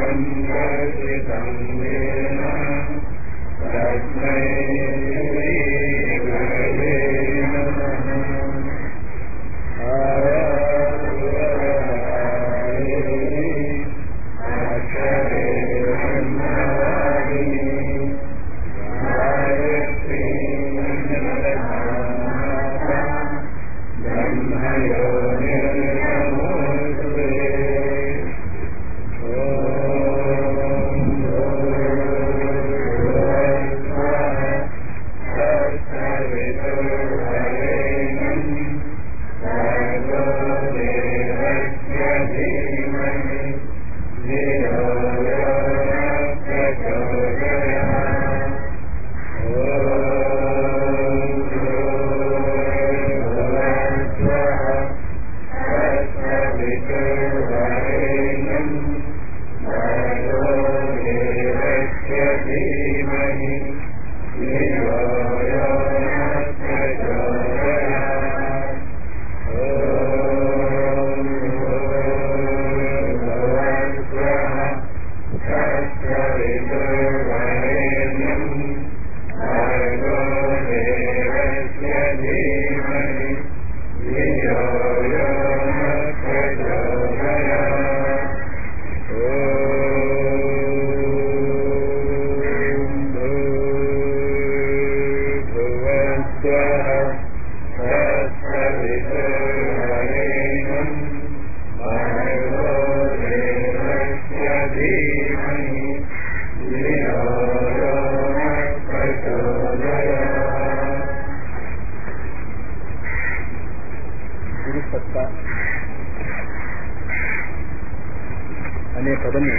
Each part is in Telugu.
అనే పదము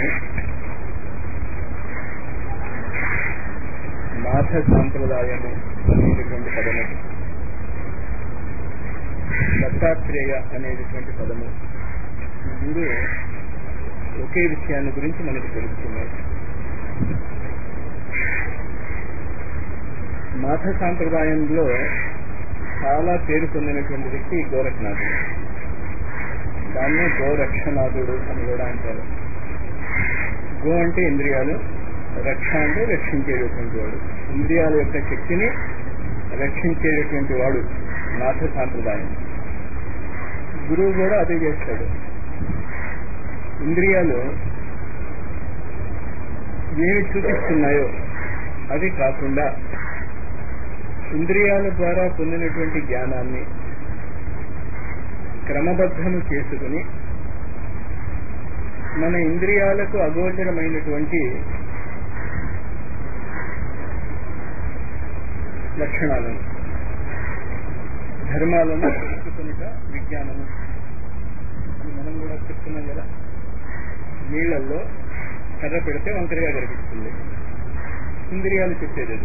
నాథ సాంప్రదాయము అనేటటువంటి పదము, దత్తాత్రేయ అనేటటువంటి పదము, మూడు ఒకే విషయాన్ని గురించి మనకు తెలుస్తున్నాయి. నాథ సాంప్రదాయంలో చాలా పేరు పొందినటువంటి వ్యక్తి గోరఖనాథుడు. దాన్నే గోరక్షనాథుడు అని కూడా అంటారు. గో అంటే ఇంద్రియాలు, రక్ష అంటే రక్షించేటటువంటి వాడు. ఇంద్రియాల యొక్క శక్తిని రక్షించేటటువంటి వాడు నాథ సాంప్రదాయం. గురువు కూడా అదే చేస్తాడు. ఇంద్రియాలు ఏమి చూపిస్తున్నాయో అది కాకుండా ఇంద్రియాల ద్వారా పొందినటువంటి జ్ఞానాన్ని క్రమబద్ధము చేసుకుని మన ఇంద్రియాలకు అగోచరమైనటువంటి లక్షణాలను, ధర్మాలను తెలుసుకునుట విజ్ఞానము అని మనం కూడా చెప్తున్నాం కదా. నీళ్లలో కర్ర పెడితే వంకరగా కనిపిస్తుంది, ఇంద్రియాలు చెప్పేది.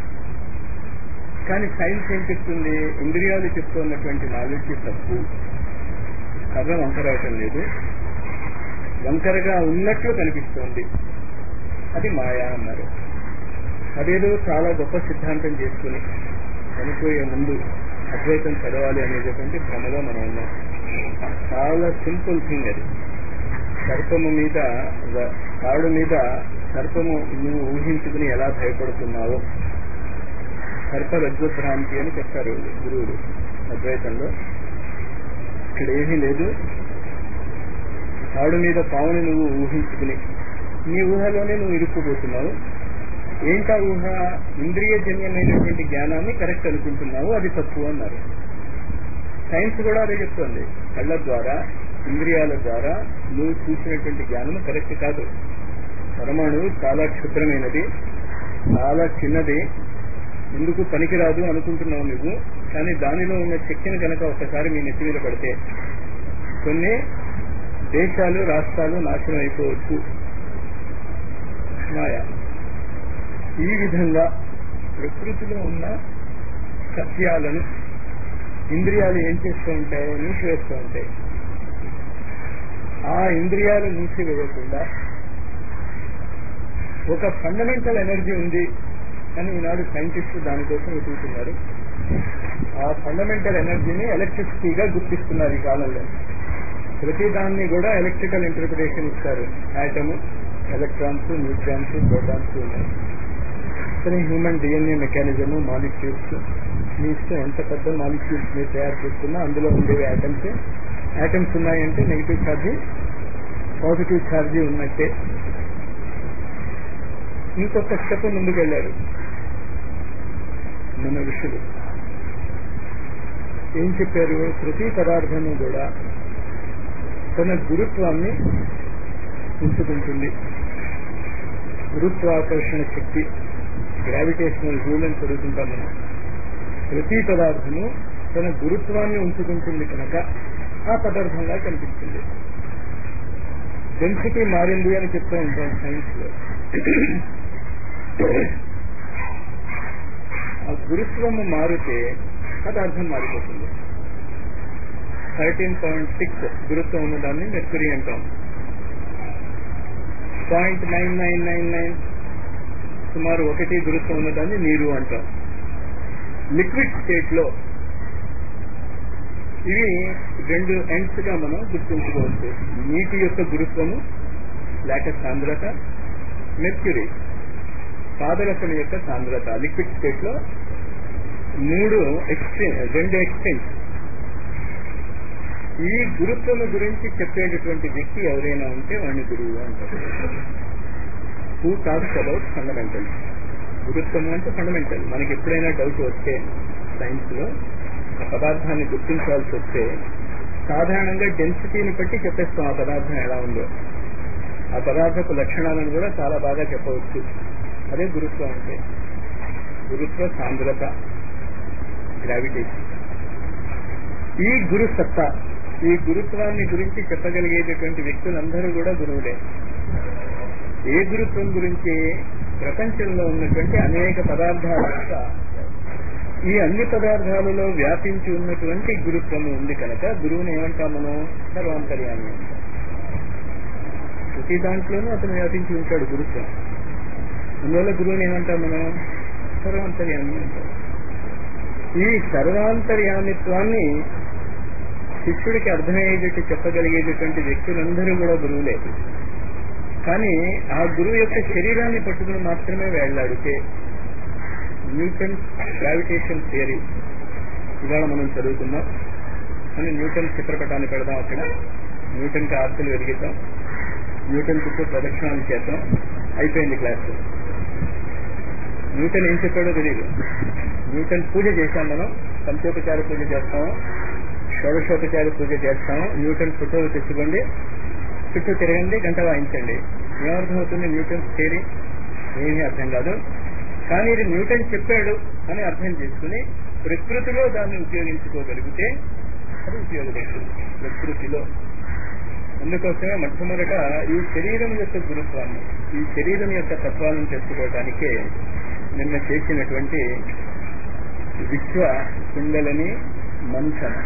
కానీ సైన్స్ ఏం చెప్తుంది? ఇంద్రియాలు చెప్తున్నటువంటి నాలెడ్జ్ తప్పు, కర్ర వంకర అవటం లేదు, వంకరగా ఉన్నట్లు కనిపిస్తోంది, అది మాయా అన్నారు. అదేదో చాలా గొప్ప సిద్ధాంతం చేసుకుని చనిపోయే ముందు అద్వైతం చదవాలి అనేటటువంటి భ్రమలో మనం ఉన్నాం. చాలా సింపుల్ థింగ్ అది. సర్పము మీద, తాడు మీద సర్పము నువ్వు ఊహించుకుని ఎలా భయపడుతున్నావో, సర్పరజ్జుభ్రాంతి అని చెప్తారు గురువులు అద్వైతంలో. ఇక్కడ ఏమీ లేదు. తాడు మీద పావుని నువ్వు ఊహించుకుని నీ ఊహలోనే నువ్వు ఇరుక్కుపోతున్నావు. ఏంటా ఊహ? ఇంద్రియజన్యమైనటువంటి జ్ఞానాన్ని కరెక్ట్ అనుకుంటున్నావు, అది తప్పు అన్నారు. సైన్స్ కూడా అదే చెప్తుంది. కళ్ళ ద్వారా, ఇంద్రియాల ద్వారా నువ్వు చూసినటువంటి జ్ఞానం కరెక్ట్ కాదు. పరమాణువు చాలా క్షుద్రమైనది, చాలా చిన్నది, ఎందుకు పనికిరాదు అనుకుంటున్నావు నువ్వు. కానీ దానిలో ఉన్న శక్తిని కనుక ఒక్కసారి మీ నెత్తి మీద పడితే కొన్ని దేశాలు, రాష్ట్రాలు నాశనం అయిపోవచ్చు. మాయా. ఈ విధంగా ప్రకృతిలో ఉన్న సత్యాలను ఇంద్రియాలు ఏం చేస్తూ ఉంటాయి? మూసివేస్తూ ఉంటాయి. ఆ ఇంద్రియాలు మూసివేయకుండా ఒక ఫండమెంటల్ ఎనర్జీ ఉంది అని ఈనాడు సైంటిస్టులు దానికోసం వెతుకుతున్నారు. ఆ ఫండమెంటల్ ఎనర్జీని ఎలక్ట్రిసిటీగా గుర్తిస్తున్నారు ఈ కాలంలో. ప్రతి దాన్ని కూడా ఎలక్ట్రికల్ ఇంటర్ప్రిటేషన్ ఇస్తారు. యాటము, ఎలక్ట్రాన్స్, న్యూట్రాన్స్, ప్రోటాన్స్ ఉన్నాయి. కానీ హ్యూమన్ డిఎన్ఏ మెకానిజం, మాలిక్యూల్స్, మీ ఇష్టం ఎంత పెద్ద మాలిక్యూల్స్ మీరు తయారు చేసుకున్నా అందులో ఉండేవి యాటమ్స్. యాటమ్స్ ఉన్నాయంటే నెగిటివ్ ఛార్జీ, పాజిటివ్ ఛార్జీ ఉన్నట్టే. ఇంకొక స్టెప్ ముందుకెళ్ళారు మన ఋషులు. ఏం చెప్పారు? ప్రతి పదార్థము కూడా తన గురుత్వాన్ని ఉంచుకుంటుంది. గురుత్వాకర్షణ శక్తి, గ్రావిటేషనల్ రూల్ అని చదువుతుంటాం మనం. ప్రతి పదార్థము తన గురుత్వాన్ని ఉంచుకుంటుంది కనుక ఆ పదార్థంగా కనిపిస్తుంది. డెన్సిటీ మారింది అని చెప్తూ ఉంటాం సైన్స్ లో. ఆ గురుత్వము మారితే పదార్థం మారిపోతుంది. 13.6 గురుత్వం ఉన్నదాన్ని మెర్క్యూరీ అంటాం. 0.9999 సుమారు 1 గురుత్వం ఉన్నదాన్ని నీరు అంటాం. లిక్విడ్ స్టేట్ లో ఇవి 2 ఎండ్స్ గా మనం గుర్తుంచుకోవచ్చు. నీటి యొక్క గురుత్వము లేక సాంద్రత, మెర్క్యూరీ పాదరసం యొక్క సాంద్రత. లిక్విడ్ స్టేట్ లో 2 ఎక్స్టెంట్స్. ఈ గురుత్వము గురించి చెప్పేటటువంటి వ్యక్తి ఎవరైనా ఉంటే వాడిని గురువు అంటారు. Who talks about fundamental. గురుత్వము అంటే ఫండమెంటల్. మనకి ఎప్పుడైనా డౌట్ వస్తే సైన్స్ లో ఆ పదార్థాన్ని గుర్తించాల్సి వస్తే సాధారణంగా డెన్సిటీని బట్టి చెప్పేస్తాం ఆ పదార్థం ఎలా ఉందో. ఆ పదార్థపు లక్షణాలను కూడా చాలా బాగా చెప్పవచ్చు. అదే గురుత్వం అంటే. గురుత్వ సాంద్రత, గ్రావిటేషన్. ఈ గురు సత్తా, ఈ గురుత్వాన్ని గురించి చెప్పగలిగేటటువంటి వ్యక్తులందరూ కూడా గురువులే. ఏ గురుత్వం గురించి? ప్రపంచంలో ఉన్నటువంటి అనేక పదార్థాల యొక్క ఈ అన్ని పదార్థాలలో వ్యాపించి ఉన్నటువంటి గురుత్వము ఉంది కనుక గురువుని ఏమంటాం మనం? సర్వాంతర్యామి అంటాం. ప్రతి దాంట్లోనూ అతను వ్యాపించి ఉంటాడు గురుత్వం. అందువల్ల గురువుని ఏమంటాం మనం? సర్వాంతర్యామి అంటాం. ఈ సర్వాంతర్యామిత్వాన్ని శిష్యుడికి అర్థమయ్యేటట్టు చెప్పగలిగేటటువంటి వ్యక్తులందరూ కూడా గురువులే. కానీ ఆ గురువు యొక్క శరీరాన్ని పట్టుకుని మాత్రమే వేళ్లాడితే న్యూటన్ గ్రావిటేషన్ థియరీ ఇవాళ మనం చదువుతున్నాం. అని న్యూటన్ చిత్రపటాన్ని పెడదాం. అక్కడ న్యూటన్కి ఆర్తులు వెలిగిద్దాం, న్యూటన్ చుట్టూ ప్రదక్షిణాలు చేద్దాం. అయిపోయింది క్లాస్. న్యూటన్ ఏం చెప్పాడో తెలియదు. న్యూటన్ పూజ చేశాం మనం. పంచోపచార పూజ చేస్తాము, షోడశోపచార పూజ చేస్తాము. న్యూటన్ ఫోటోలు తెచ్చుకోండి, చుట్టూ తిరగండి, గంట వాయించండి. ఏమర్థమవుతుంది? న్యూటన్ థియరీ ఏమీ అర్థం కాదు. కానీ ఇది న్యూటన్ చెప్పాడు అని అర్థం చేసుకుని ప్రకృతిలో దాన్ని ఉపయోగించుకోగలిగితే అది ఉపయోగపడుతుంది. ప్రకృతిలో. అందుకోసమే మొట్టమొదట ఈ శరీరం యొక్క గురుత్వాన్ని, ఈ శరీరం యొక్క తత్వాలను తెలుసుకోవడానికే నిన్న చేసినటువంటి విశ్వ కుండలని మంథన.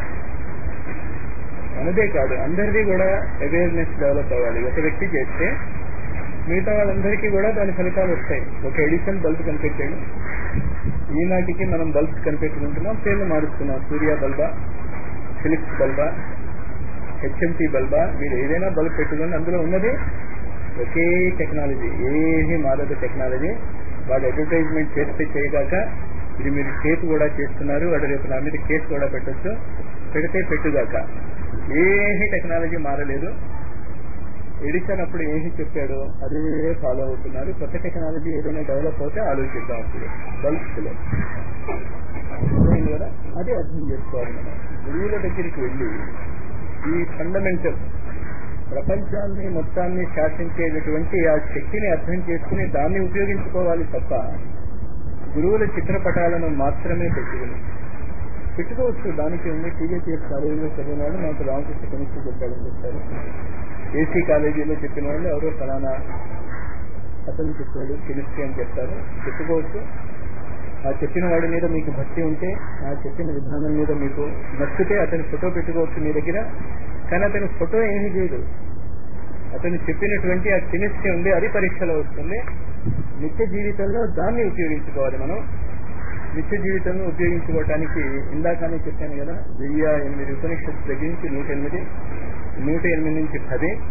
మనదే కాదు, అందరిది కూడా అవేర్నెస్ డెవలప్ అవ్వాలి. ఒక వ్యక్తి చేస్తే మిగతా వాళ్ళందరికీ కూడా దాని ఫలితాలు వస్తాయి. ఒక ఎడిసన్ బల్బ్ కనిపెట్టాడు. ఈనాటికి మనం బల్బ్స్ కనిపెట్టుకుంటున్నాం, పేర్లు మారుస్తున్నాం. సూర్య బల్బా, ఫిలిప్స్ బల్బా, హెచ్ఎంటీ బల్బా. మీరు ఏదైనా బల్బ్ పెట్టుకోండి, అందులో ఉన్నది ఒకే టెక్నాలజీ, ఏమీ మారదు టెక్నాలజీ. వాడు అడ్వర్టైజ్మెంట్ చేస్తే చేయగాక ఇది మీరు కేసు కూడా చేస్తున్నారు, వాడు రేపు నా మీద కేసు కూడా పెట్టచ్చు, పెడితే పెట్టుగాక. ఏమీ టెక్నాలజీ మారలేదు. ఎడిసన్ అప్పుడు ఏమీ చెప్పాడో అది ఫాలో అవుతున్నారు. కొత్త టెక్నాలజీ ఏదైనా డెవలప్ అవుతే ఆలోచిద్దాం. అప్పుడు బల్బ్స్ లో కదా అదే అర్థం చేసుకోవాలి. మనం గురువుల దగ్గరికి వెళ్ళి ఈ ఫండమెంటల్ ప్రపంచాన్ని మొత్తాన్ని శాసించేటటువంటి ఆ శక్తిని అర్థం చేసుకుని దాన్ని ఉపయోగించుకోవాలి తప్ప గురువుల చిత్రపటాలను మాత్రమే పెట్టుకోవచ్చు. దానికి ఉంది. టీజేపీఎస్ కాలేజీలో చదివిన వాళ్ళు నాకు రామకృష్ణ కెమిస్ట్రీ చెప్పాడని చెప్తారు. ఏసీ కాలేజీలో చెప్పిన వాళ్ళు ఎవరో ఫలానా అతను చెప్పాడు కెమిస్ట్రీ అని చెప్తారు. చెప్పుకోవచ్చు. ఆ చెప్పిన వాడి మీద మీకు భక్తి ఉంటే, ఆ చెప్పిన విధానం మీద మీకు నచ్చితే అతని ఫోటో పెట్టుకోవచ్చు మీ దగ్గర. కానీ అతని ఫోటో ఏమీ చేయదు. అతను చెప్పినటువంటి ఆ కెమిస్ట్రీ ఉంది, అది పరీక్షలో వస్తుంది. నిత్య జీవితంలో దాన్ని ఉపయోగించుకోవాలి. మనం నిత్య జీవితంలో ఉపయోగించుకోవటానికి ఇందాకనే చెప్పాను కదా, 1008 ఉపనిషత్తు దగ్గర నుంచి 108, 108 నుంచి 10,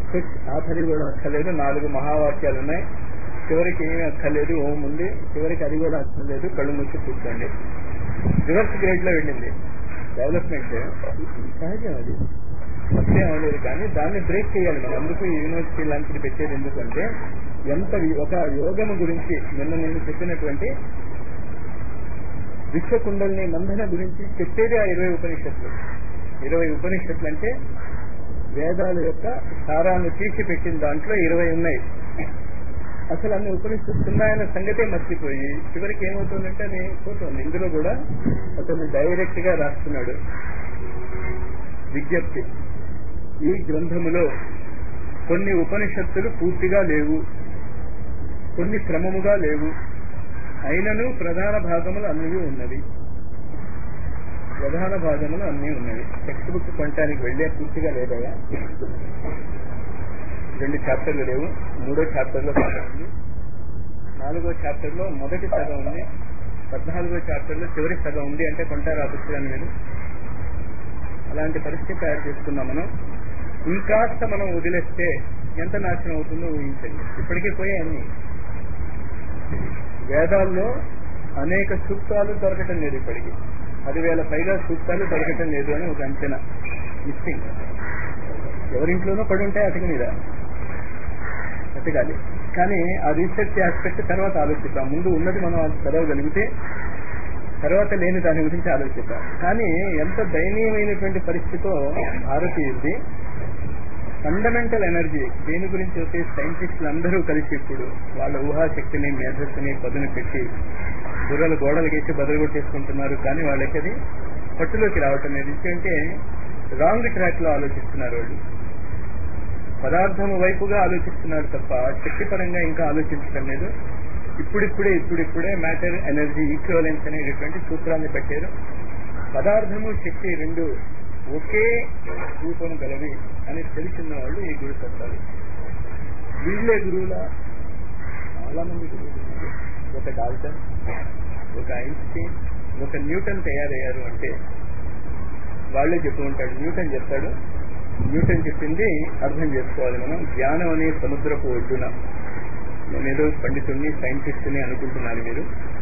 ఆఖరి కూడా అక్కర్లేదు, 4 మహావాక్యాలు ఉన్నాయి, చివరికి ఏమీ అక్కర్లేదు, ఓం ఉంది, చివరికి అది కూడా అక్కర్లేదు, కళ్ళు మూసి కూర్చోండి. రివర్స్ గ్రేడ్ లో వెళ్ళింది డెవలప్మెంట్. సహజం, అది సత్యం అనేది. కానీ దాన్ని బ్రేక్ చేయాలి మనం. అందుకు ఈ యూనివర్సిటీ లాంటిది పెట్టేది. ఎందుకంటే ఎంత ఒక యోగము గురించి నిన్న నేను చెప్పినటువంటి విశ్వకుండల్ని మంధన గురించి చెప్పేది ఆ 20 ఉపనిషత్తులు. 20 ఉపనిషత్తులు అంటే వేదాల యొక్క సారాన్ని తీసి పెట్టిన దాంట్లో 20 ఉన్నాయి. అసలు అన్ని ఉపనిషత్తులు ఉన్నాయన్న సంగతే మర్చిపోయి చివరికి ఏమవుతుందంటే అది పోతుంది. ఇందులో కూడా అతను డైరెక్ట్ గా రాస్తున్నాడు విజ్ఞప్తి. ఈ గ్రంథములో కొన్ని ఉపనిషత్తులు పూర్తిగా లేవు, కొన్ని క్రమముగా లేవు, అయినను ప్రధాన భాగములు అన్నీ ఉన్నవి. ప్రధాన భాగములు అన్నీ ఉన్నవి. టెక్స్ట్ బుక్ కొనటానికి వెళ్ళే పూర్తిగా లేదయా. 2 చాప్టర్లు లేవు, 3వ చాప్టర్లో సగం ఉంది, 4వ చాప్టర్లో మొదటి సగం ఉంది, 14వ చాప్టర్లో చివరి సగం ఉంది. అంటే కొంటారు ఆ పుస్తకాన్ని మీరు. అలాంటి పరిస్థితి తయారు చేసుకున్నాం మనం. ఇంకాస్త మనం వదిలేస్తే ఎంత నాశనం అవుతుందో ఊహించండి. ఇప్పటికే పోయాయి అన్ని. వేదాల్లో అనేక సూక్తాలు దొరకటం లేదు ఇప్పటికీ. 10,000 పైగా సూక్తాలు దొరకటం లేదు అని ఒక అంచనా. మిస్సింగ్. ఎవరింట్లోనో పడి ఉంటాయి అతని మీద, ఎతకాలి. కానీ ఆ రీసెర్చ్ ఆస్పెక్ట్ తర్వాత ఆలోచిద్దాం. ముందు ఉన్నది మనం చదవగలిగితే తర్వాత లేని దాని గురించి ఆలోచిద్దాం. కానీ ఎంత దయనీయమైనటువంటి పరిస్థితితో భారతీయుది ఫండమెంటల్ ఎనర్జీ దేని గురించి అయితే సైంటిస్టులు అందరూ కలిసి ఇప్పుడు వాళ్ళ ఊహాశక్తిని మేధస్సుని పదును పెట్టి బుర్రలు గోడలు గేసి బదులు కొట్టేసుకుంటున్నారు. కానీ వాళ్ళకి అది పట్టులోకి రావటం లేదు. ఎందుకంటే రాంగ్ ట్రాక్ లో ఆలోచిస్తున్నారు. వాళ్ళు పదార్థము వైపుగా ఆలోచిస్తున్నారు తప్ప శక్తిపరంగా ఇంకా ఆలోచించడం లేదు. ఇప్పుడిప్పుడే మ్యాటర్ ఎనర్జీ ఈక్వివలెన్స్ అనేటటువంటి సూత్రాన్ని పెట్టారు. పదార్థము శక్తి రెండు ఒకే రూపం గలవి అని తెలిసిన వాళ్ళు ఈ గురు తత్వాలు. వీళ్ళే గురువుల చాలా మంది గురువులు ఉన్నారు. ఒక డాల్టన్, ఒక ఐన్స్టీన్, ఒక న్యూటన్ తయారయ్యారు అంటే వాళ్ళే చెప్పు ఉంటాడు. న్యూటన్ చెప్తాడు. న్యూటన్ చెప్పింది అర్థం చేసుకోవాలి మనం. జ్ఞానం అనే సముద్రపు ఒడ్డున, నేనేదో పండితుడిని సైంటిస్ట్ని అనుకుంటున్నాను మీరు.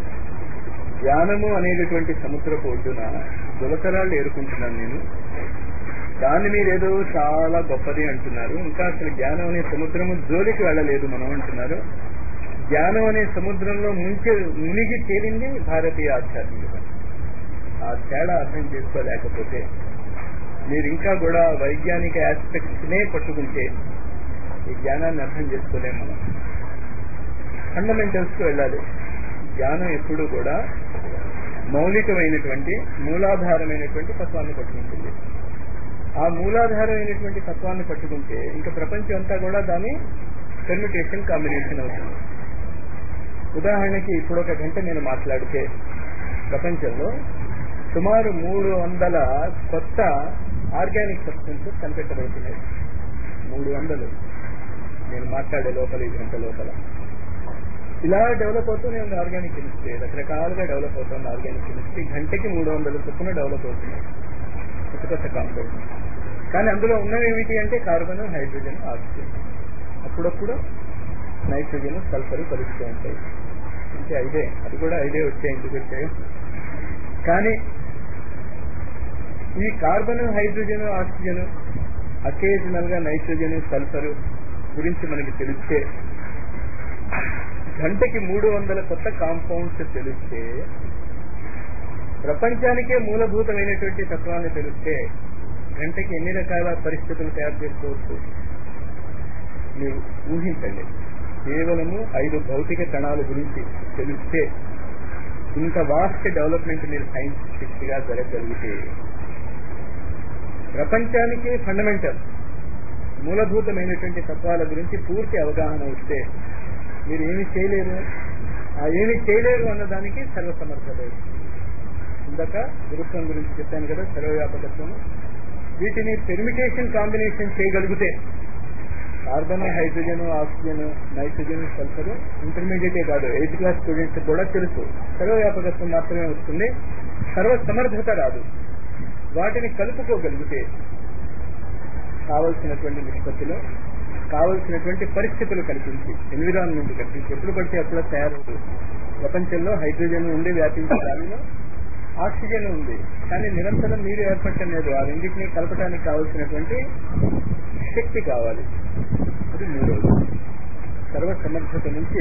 జ్ఞానము అనేటటువంటి సముద్రపు ఒడ్డున దులకరాళ్ళు ఏరుకుంటున్నాను నేను. దాన్ని మీరేదో చాలా గొప్పది అంటున్నారు. ఇంకా అసలు జ్ఞానం అనే సముద్రము జోలికి వెళ్ళలేదు మనం అంటున్నారు. జ్ఞానం అనే సముద్రంలో మునిగి తేలింది భారతీయ ఆధ్యాత్మికత. ఆ తేడా అర్థం చేసుకోలేకపోతే మీరు ఇంకా కూడా వైజ్ఞానిక ఆస్పెక్ట్స్ నే పట్టుకుంటే ఈ జ్ఞానాన్ని అర్థం చేసుకోలేము మనం. ఫండమెంటల్స్ కు వెళ్ళాలి. జ్ఞానం ఎప్పుడూ కూడా మౌలికమైనటువంటి మూలాధారమైనటువంటి తత్వాన్ని పట్టుకుంటుంది. ఆ మూలాధారమైనటువంటి తత్వాన్ని పట్టుకుంటే ఇంకా ప్రపంచం అంతా కూడా దాని పెర్మిటేషన్ కాంబినేషన్ అవుతుంది. ఉదాహరణకి ఇప్పుడు 1 గంట నేను మాట్లాడితే ప్రపంచంలో సుమారు 300 కొత్త ఆర్గానిక్ సబ్స్టెన్సెస్ కనిపెట్టబడుతున్నాయి. 300 నేను మాట్లాడే లోపల, ఈ గంట లోపల. ఇలా డెవలప్ అవుతూనే ఉంది ఆర్గానిక్ కెమిస్ట్రీ. రకరకాలుగా డెవలప్ అవుతుంది ఆర్గానిక్ కెమిస్ట్రీ. గంటకి 300 చొప్పున డెవలప్ అవుతున్నాయి కొత్త కొత్త కాంపౌండ్. కానీ అందులో ఉన్నవి ఏమిటి అంటే కార్బన్, హైడ్రోజన్, ఆక్సిజన్, అప్పుడప్పుడు నైట్రోజన్, సల్ఫర్ కలుస్తూ ఉంటాయి. అంటే అది కూడా 5 వచ్చాయి. ఎందుకు వచ్చాయి? కానీ ఈ కార్బన్, హైడ్రోజన్, ఆక్సిజన్, అకేజనల్ గా నైట్రోజన్, సల్ఫర్ గురించి మనకి తెలిస్తే, గంటకి 300 కొత్త కాంపౌండ్స్ తెలిస్తే, ప్రపంచానికే మూలభూతమైనటువంటి తత్వాన్ని తెలిస్తే గంటకి ఎన్ని రకాల పరిస్థితులు తయారు చేసుకోవచ్చు మీరు ఊహించండి. కేవలము 5 భౌతిక కణాల గురించి తెలిస్తే ఇంత వాస్ట్ డెవలప్మెంట్ మీరు సైంటిఫిక్ గా జరగగలిగితే, ప్రపంచానికి ఫండమెంటల్ మూలభూతమైనటువంటి తత్వాల గురించి పూర్తి అవగాహన వస్తే మీరు ఏమి చేయలేరు. ఆ ఏమి చేయలేరు అన్నదానికి సర్వసమర్థత వస్తుంది. ఇందాక గురుత్వం గురించి చెప్పాను కదా, సర్వవ్యాపకత్వం. వీటిని పెర్మిటేషన్ కాంబినేషన్ చేయగలిగితే carbon, hydrogen, oxygen, nitrogen, sulphur ఇంటర్మీడియటే కాదు 8th క్లాస్ స్టూడెంట్స్ కూడా తెలుసు. సర్వవ్యాపకత్వం మాత్రమే వస్తుంది, సర్వసమర్థత రాదు. వాటిని కలుపుకోగలిగితే కావలసినటువంటి నిష్పత్తిలో కావలసినటువంటి పరిస్థితులు కల్పించి, ఎన్విరాన్మెంట్ కల్పించి, ఎప్పుడు పడితే అట్లా తయారవుతుంది. ప్రపంచంలో హైడ్రోజన్ ఉంది, వ్యాపించే గాలిలో ఆక్సిజన్ ఉంది, కానీ నిరంతరం నీరు ఏర్పడటం లేదు. ఆ రెండింటినీ కలపడానికి కావలసినటువంటి శక్తి కావాలి. అది మూడోది. సర్వసమర్థత నుంచి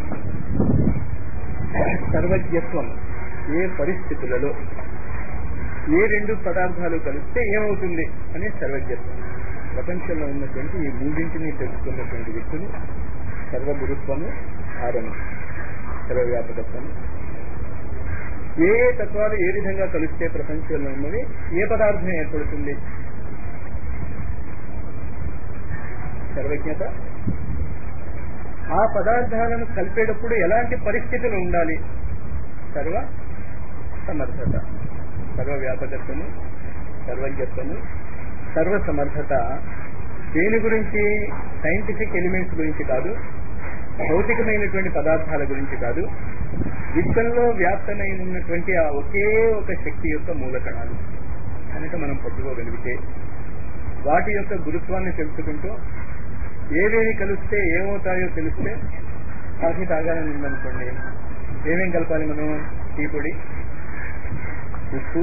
సర్వజ్ఞత్వం. ఏ పరిస్థితులలో ఏ రెండు పదార్థాలు కలిస్తే ఏమవుతుంది అనే సర్వజ్ఞత్వం. ప్రపంచంలో ఉన్నటువంటి ఈ మూడింటిని తెలుసుకున్నటువంటి వ్యక్తులు సర్వగురుత్వము, భారము, సర్వవ్యాపకత్వము. ఏ ఏ తత్వాలు ఏ విధంగా కలిస్తే ప్రపంచంలో ఉన్నవి ఏ పదార్థం ఏర్పడుతుంది, సర్వజ్ఞత. ఆ పదార్థాలను కలిపేటప్పుడు ఎలాంటి పరిస్థితులు ఉండాలి, సర్వ సమర్థత. సర్వవ్యాపకత్వము, సర్వజ్ఞత్వము, సర్వసమర్థత. దేని గురించి? సైంటిఫిక్ ఎలిమెంట్స్ గురించి కాదు, భౌతికమైనటువంటి పదార్థాల గురించి కాదు, విశ్వంలో వ్యాప్తమైనటువంటి ఆ ఒకే ఒక శక్తి యొక్క మూలకణాలు కనుక మనం పట్టుకోగలిగితే, వాటి యొక్క గురుత్వాన్ని తెలుసుకుంటూ ఏవేవి కలిస్తే ఏమవుతాయో తెలిస్తే, కాఫీ తాగాలని ఉందనుకోండి, ఏమేం కలపాలి మనం? టీ పొడి, ఉప్పు,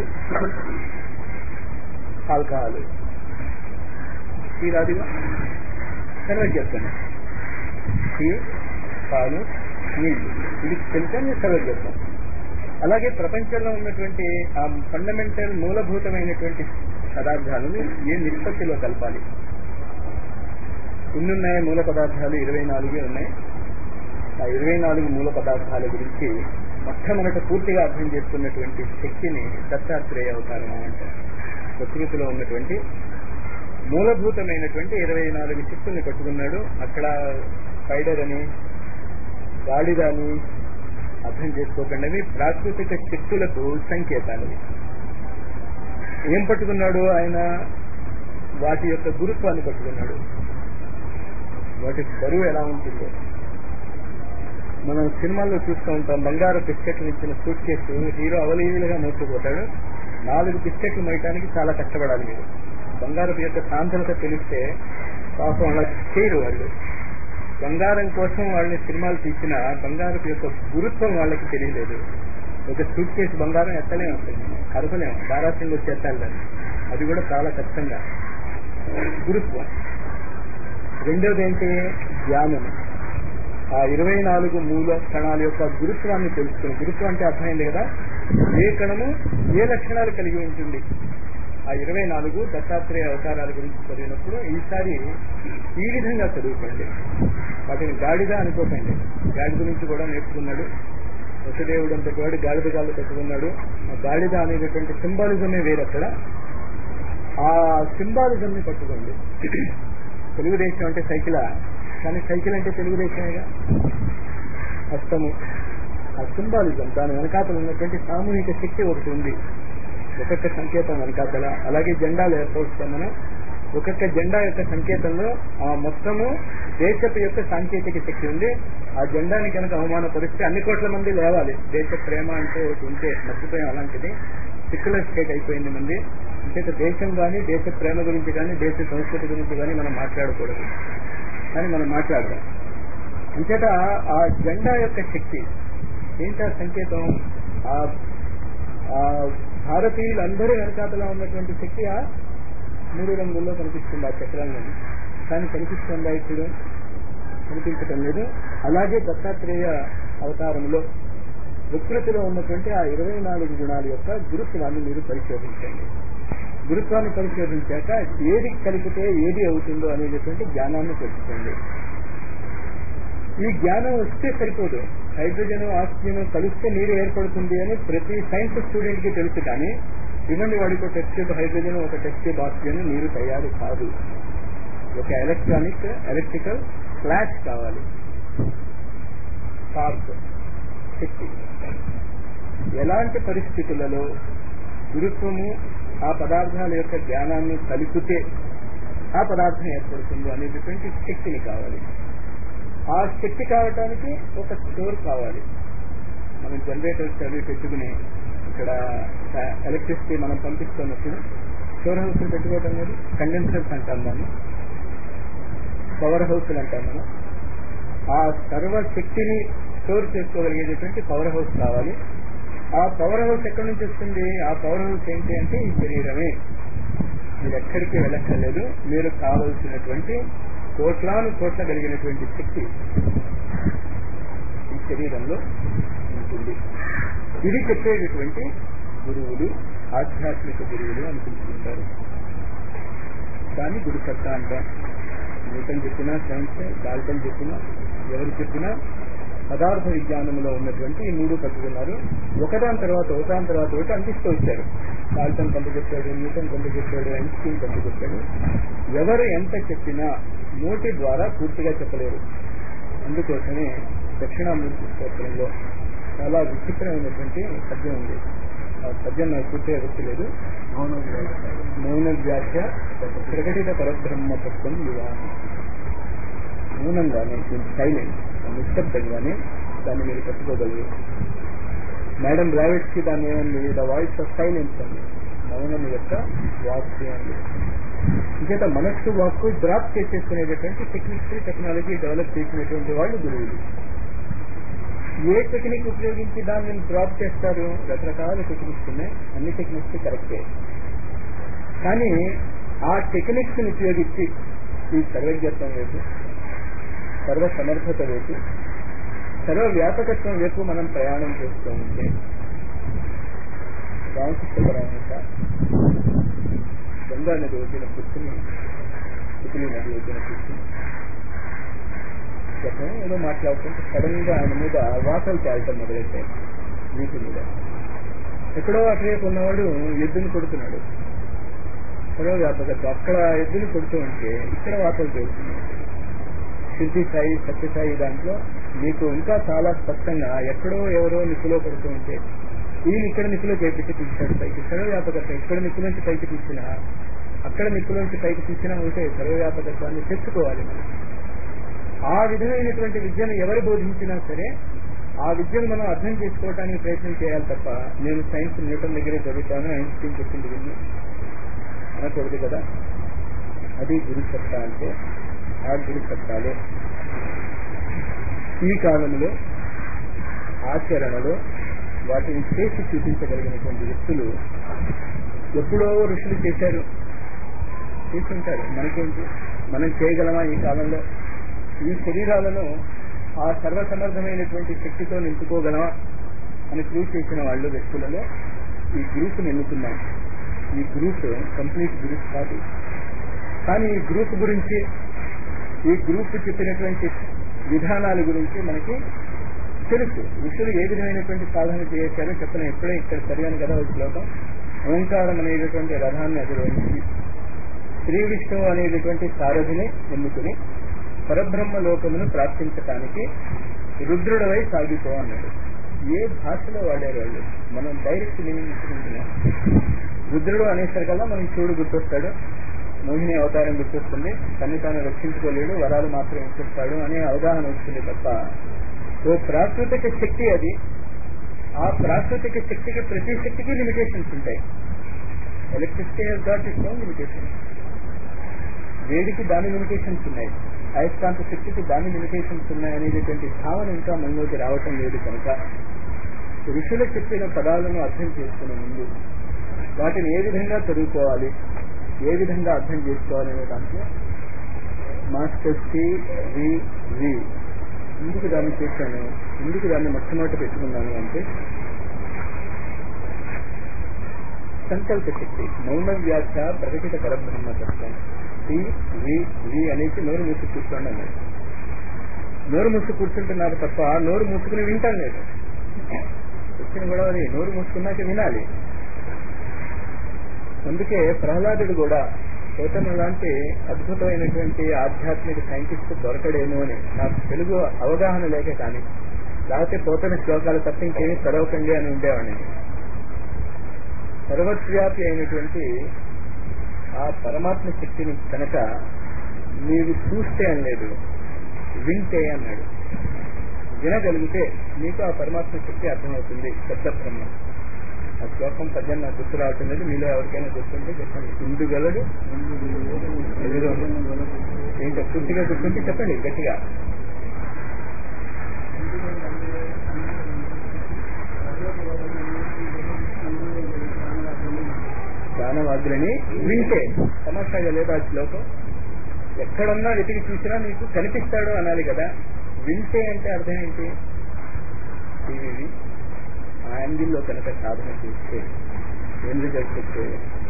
ఆల్కహాల్. టీ రాదుగా, సర్వజ్ఞత్వం. టీ, పాలు, నీళ్లు, ఇది తెలిసే సర్వజ్ఞత్వం. అలాగే ప్రపంచంలో ఉన్నటువంటి ఆ ఫండమెంటల్ మూలభూతమైనటువంటి పదార్థాలను ఏ నిష్పత్తిలో కలపాలి? ఉన్నాయి మూల పదార్థాలు 24 ఉన్నాయి. ఆ 24 మూల పదార్థాల గురించి మొట్టమొదట పూర్తిగా అర్థం చేసుకున్నటువంటి శక్తిని దత్తాత్రేయ అవతారము అంటారు. ప్రకృతిలో ఉన్నటువంటి మూలభూతమైనటువంటి 24 శక్తుల్ని పట్టుకున్నాడు. అక్కడ స్పైడర్ అని, గాడిద అని అర్థం చేసుకోకండి, ప్రాకృతిక శక్తులకు సంకేతాలు. ఏం పట్టుకున్నాడు ఆయన? వాటి యొక్క గురుత్వాన్ని పట్టుకున్నాడు. వాటి బరువు ఎలా ఉంటుందో మనం సినిమాల్లో చూస్తూ ఉంటాం. బంగారు బిస్కెట్లు ఇచ్చిన సూట్ కేసు హీరో అవలీలుగా మోసుకుపోతాడు. 4 బిస్కెట్లు మోయటానికి చాలా కష్టపడాలి మీరు. బంగారపు యొక్క సాంద్రత తెలిస్తే పాపం అలా చేయరు వాళ్ళు. బంగారం కోసం వాళ్ళని సినిమాలు తీసిన బంగారపు యొక్క గురుత్వం వాళ్ళకి తెలియలేదు. ఒక సూట్ కేసు బంగారం ఎత్తలేము, కరపలేము, దారాసింగ్ వచ్చి ఎత్తాలి దాన్ని. అది కూడా చాలా కష్టంగా. గురుత్వం. రెండోది ఏంటి? జ్ఞానం. ఆ 24 మూల కణాల యొక్క గురుత్వాన్ని తెలుసుకుని, గురుత్వం అంటే అర్థమైంది కదా, ఏ కణము ఏ లక్షణాలు కలిగి ఉంటుంది. ఆ 24 దత్తాత్రేయ అవతారాల గురించి చదివినప్పుడు ఈసారి ఈ విధంగా చదువుకోండి. వాటిని గాడిద అనుకోకండి. గాడిద నుంచి కూడా నేర్చుకున్నాడు వసుదేవుడు. అంతటి వాడు గాడిద గాళ్ళు పెట్టుకున్నాడు. ఆ గాడిద అనేటటువంటి సింబాలిజమే వేరక్కడ. ఆ సింబాలిజంని పట్టుకోండి. తెలుగుదేశం అంటే సైకిలా, కానీ సైకిల్ అంటే తెలుగుదేశమేగా. హస్తము, ఆ సింబాలిజం, దాని వెనకాతలు ఉన్నటువంటి సామూహిక శక్తి ఒకటి ఉంది, ఒక్కొక్క సంకేతం వెనకాతల. అలాగే జెండాలు ఏర్పరుస్తాం మనం. ఒక్కొక్క జెండా యొక్క సంకేతంలో ఆ మొత్తము దేశపు యొక్క సాంకేతిక శక్తి ఉంది. ఆ జెండాని కనుక అవమానపరిస్తే అన్ని కోట్ల మంది లేవాలి. దేశ ప్రేమ అంటే ఒకటి ఉంటే మర్చిపోయాం. అలాంటిది సెక్యులర్ స్టేట్ అయిపోయింది మంది. అంచేత దేశం కానీ, దేశ ప్రేమ గురించి కానీ, దేశ సంస్కృతి గురించి కానీ మనం మాట్లాడకూడదు, కానీ మనం మాట్లాడదాం. అంచేత ఆ జెండా యొక్క శక్తి ఏంటా సంకేతం? ఆ భారతీయులందరూ వెనకాతలా ఉన్నటువంటి శక్తి ఆ 3 రంగుల్లో కనిపిస్తుంది, ఆ చక్రంలో. కానీ కనిపిస్తుందా ఇప్పుడు? కనిపించటం లేదు. అలాగే దత్తాత్రేయ అవతారంలో ప్రకృతిలో ఉన్నటువంటి ఆ 24 గుణాల యొక్క గురుత్వాన్ని మీరు పరిశోధించండి. గురుత్వాన్ని పరిశోధించాక ఏది కలిపితే ఏది అవుతుందో అనేటటువంటి జ్ఞానాన్ని తెలుసుకోండి. ఈ జ్ఞానం వస్తే సరిపోదు. హైడ్రోజన్, ఆక్సిజన్ కలిస్తే నీరు ఏర్పడుతుంది అని ప్రతి సైన్స్ స్టూడెంట్ కి తెలుసు. కానీ ఇవ్వండి వాడికి ఒక టెస్ట్ ట్యూబ్ హైడ్రోజన్, ఒక టెస్ట్ ట్యూబ్ ఆక్సిజన్, నీరు తయారు కాదు. ఒక ఎలక్ట్రికల్ ఫ్లాష్ కావాలి, స్పార్క్ శక్తి. ఎలాంటి పరిస్థితులలో గురుత్వము ఆ పదార్థాల యొక్క జ్ఞానాన్ని కలిపితే ఆ పదార్థం ఏర్పడుతుంది అనేటటువంటి శక్తిని కావాలి. ఆ శక్తి కావటానికి ఒక స్టోర్ కావాలి. మనం జనరేటర్స్ అవి పెట్టుకుని ఇక్కడ ఎలక్ట్రిసిటీ మనం పంపిస్తున్నప్పుడు స్టోర్ హౌస్ పెట్టుకోవటం లేదు, కండెన్సర్స్ అంటాం దాన్ని. పవర్ హౌస్లు అంటాం మనం. ఆ సర్వశక్తిని స్టోర్ చేసుకోగలిగేటటువంటి పవర్ హౌస్ కావాలి. ఆ పవర్ హౌస్ ఎక్కడి నుంచి వస్తుంది? ఆ పవర్ హౌస్ ఏంటి అంటే ఈ శరీరమే. మీరు ఎక్కడికి వెళ్ళక్కర్లేదు. మీరు కావలసినటువంటి కోట్లాను కోట్ల కలిగినటువంటి శక్తి ఈ శరీరంలో ఉంటుంది. ఇది చెప్పేటటువంటి గురువులు ఆధ్యాత్మిక గురువులు అని పిలుచుకుంటారు. దాన్ని గురు సత్తా అంటాం. న్యూటన్ చెప్పినా సైన్స్, డాల్టన్ చెప్పినా, ఎవరు చెప్పినా పదార్థ విజ్ఞానంలో ఉన్నటువంటి ఈ మూడు పట్టుకున్నారు. ఒకదాని తర్వాత ఒకటి అందిస్తూ వచ్చారు. డాల్టన్ కొంత చెప్పాడు, న్యూటన్ కొంత చెప్పాడు, ఐన్స్టీన్ కొంత చెప్పాడు. ఎవరు ఎంత చెప్పినా నోటి ద్వారా పూర్తిగా చెప్పలేరు. అందుకోసమే దక్షిణామూర్తి స్తోత్రంలో చాలా విచిత్రమైనటువంటి పద్యం ఉంది. ఆ పద్యం నాకు పూర్తిగా గుర్తులేదు. మౌన వ్యాఖ్య ప్రకటిత పరబ్రహ్మతత్వం వివాహం. మౌనంగానే, సైలెంట్, నిశ్శబ్దంగానే దాన్ని మీరు పట్టుకోగలరు. మేడం బ్రావెట్స్కి దాన్ని ఏమంది? ద వాయిస్ ఆఫ్ సైలెన్స్ అండి, మౌనం యొక్క వాక్కు అండి. ఇంకేత మనస్సు వాక్కు డ్రాప్ చేసేసుకునేటటువంటి టెక్నిక్స్, టెక్నాలజీ డెవలప్ చేసినటువంటి వాళ్ళు గురువులు. ఏ టెక్నిక్ ఉపయోగించి దాన్ని డ్రాప్ చేస్తారు? రకరకాల టెక్నిక్స్ ఉన్నాయి. అన్ని టెక్నిక్స్ కరెక్టే. కానీ ఆ టెక్నిక్స్ ని ఉపయోగించి ఈ సర్వజ్ఞత్వం వైపు, సర్వ సమర్థత వైపు, సర్వ వ్యాపకత్వం వైపు మనం ప్రయాణం చేస్తూ ఉంటే రామకృష్ణ పరమహంస గంగా నది వచ్చిన కూర్చుని, కుపిలి నది వచ్చిన కూర్చుని ఏదో మాట్లాడుతుంటే సడన్ గా ఆయన మీద వాతలు తేలటం మొదలెట్టాయి. నీటి మీద ఎక్కడో అటువైపు ఉన్నవాడు ఎద్దుని కొడుతున్నాడు. సర్వ వ్యాపకత్వం. అక్కడ ఎద్దుని కొడుతూ ఉంటే ఇక్కడ వాతలు తేలుతున్నాయి. సిద్ధి సాయి, సత్యసాయి దాంట్లో మీకు ఇంకా చాలా స్పష్టంగా ఎక్కడో ఎవరో నిప్పులో పడుతూ ఉంటే ఈయన ఇక్కడ నిప్పులో చేపెట్టి తీశాడు పైకి. సర్వవ్యాపకత్వం. ఇక్కడ నిప్పు నుంచి పైకి తీసినా, అక్కడ నిప్పులోంచి పైకి తీసినా ఉంటే సర్వవ్యాపకత్వాన్ని తెచ్చుకోవాలి. ఆ విధమైనటువంటి విద్యను ఎవరు బోధించినా సరే ఆ విద్యను మనం అర్థం చేసుకోవడానికి ప్రయత్నం చేయాలి తప్ప, నేను సైన్స్ న్యూటన్ దగ్గరే చదువుతాను, ఐన్స్టీన్ చెప్పింది విని అనకూడదు కదా. అది గురు సత్తా అంటే. ఆ గురు సత్తాలో ఈ కాలంలో ఆచరణలో వాటిని చేసి చూపించగలిగినటువంటి వ్యక్తులు ఎప్పుడో ఋషులు చేశారు, చేసి ఉంటారు. మనకేంటి, మనం చేయగలమా ఈ కాలంలో? ఈ శరీరాలను ఆ సర్వసమర్థమైనటువంటి శక్తితో నింపుకోగలమా అని ప్రూవ్ చేసిన వాళ్ళు వ్యక్తులలో ఈ గ్రూప్ను ఎన్నుకున్నాం. ఈ గ్రూప్ కంప్లీట్ గ్రూప్ కాదు. కానీ ఈ గ్రూప్ గురించి, ఈ గ్రూప్ చెప్పినటువంటి విధానాల గురించి మనకి తెలుసు. ఋషులు ఏ విధమైనటువంటి సాధన చేశారో చెప్పిన ఎప్పుడే ఇక్కడ చదివాను కదా ఒక శ్లోకం. ఓంకారం అనేటటువంటి రథాన్ని అధిరోహించి శ్రీ విష్ణువు అనేటటువంటి సారథిని ఎన్నుకుని పరబ్రహ్మ లోకమును ప్రాప్తించటానికి రుద్రుడవై సాగిపో అన్నాడు. ఏ భాషలో వాడారు వాళ్ళు? మనం డైరెక్ట్ మీనింగ్ ఇచ్చుకుంటున్నాం. రుద్రుడు అనేసరికల్లా మనకి శివుడు గుర్తొస్తాడు, మోహిని అవతారం గుర్తొస్తుంది, తన్ని తాను రక్షించుకోలేడు, వరాలు మాత్రం ఇచ్చేస్తాడు అనే అవగాహన వస్తుంది తప్ప ఓ ప్రాకృతిక శక్తి అది. ఆ ప్రాకృతిక శక్తికి ప్రతి శక్తికి లిమిటేషన్స్ ఉంటాయి. Electricity has got its own limitations. వేడికి దాని లిమిటేషన్స్ ఉన్నాయి, అయస్కాంత శక్తికి దాని లిమిటేషన్స్ ఉన్నాయి అనేటటువంటి భావన ఇంకా మనలోకి రావటం లేదు. కనుక ఋషులు చెప్పిన పదాలను అర్థం చేసుకునే ముందు వాటిని ఏ విధంగా చదువుకోవాలి, ఏ విధంగా అర్థం చేసుకోవాలి అనే దాంట్లో మాస్టర్ వి ఎందుకు దాన్ని చేశాను, ఎందుకు దాన్ని మొట్టమొదటి పెట్టుకున్నాను అంటే సంకల్ప శక్తి, మౌన వ్యాఖ్య ప్రకటిత పరబ్రహ్మతత్వం. వి అనేసి నోరు మూసి కూర్చోండి అన్నాడు. నోరు మూసి కూర్చుంటున్నారు తప్ప నోరు మూసుకుని వింటాం లేదు. వచ్చిన కూడా అది నోరు మూసుకున్నాక వినాలి. అందుకే ప్రహ్లాదుడు కూడా పోతన లాంటి అద్భుతమైనటువంటి ఆధ్యాత్మిక సైంటిస్ట్ దొరకడేమో అని నాకు తెలుగు అవగాహన లేక, కానీ లేకపోతే పోతన శ్లోకాలు తప్ప ఇంకేమీ చదవకండి అని ఉండేవాడిని. సర్వవ్యాపి అయినటువంటి ఆ పరమాత్మ శక్తిని కనుక నీవు చూస్తే అనలేదు, వింటే అన్నాడు. వినగలిగితే నీకు ఆ పరమాత్మ శక్తి అర్థమవుతుంది. శబ్ద బ్రహ్మ. ఆ శ్లోకం పద్యం నాకు గుర్తు రావట్లేదు, మీలో ఎవరికైనా గుర్తుంటే చెప్పండి. ఇందుగలడు ఏంటో పూర్తిగా గుర్తుంటే చెప్పండి గట్టిగా. జ్ఞానవాదులని వింటే తమాషాగా లేదా శ్లోకం ఎక్కడన్నా వెతికి చూసినా మీకు కనిపిస్తాడు అనాలి కదా. వింటే అంటే అర్థం ఏంటి? టీవీ ఆ యాంగిల్లో కనుక సాధన చేస్తే ఏం రిజల్ట్ వచ్చే?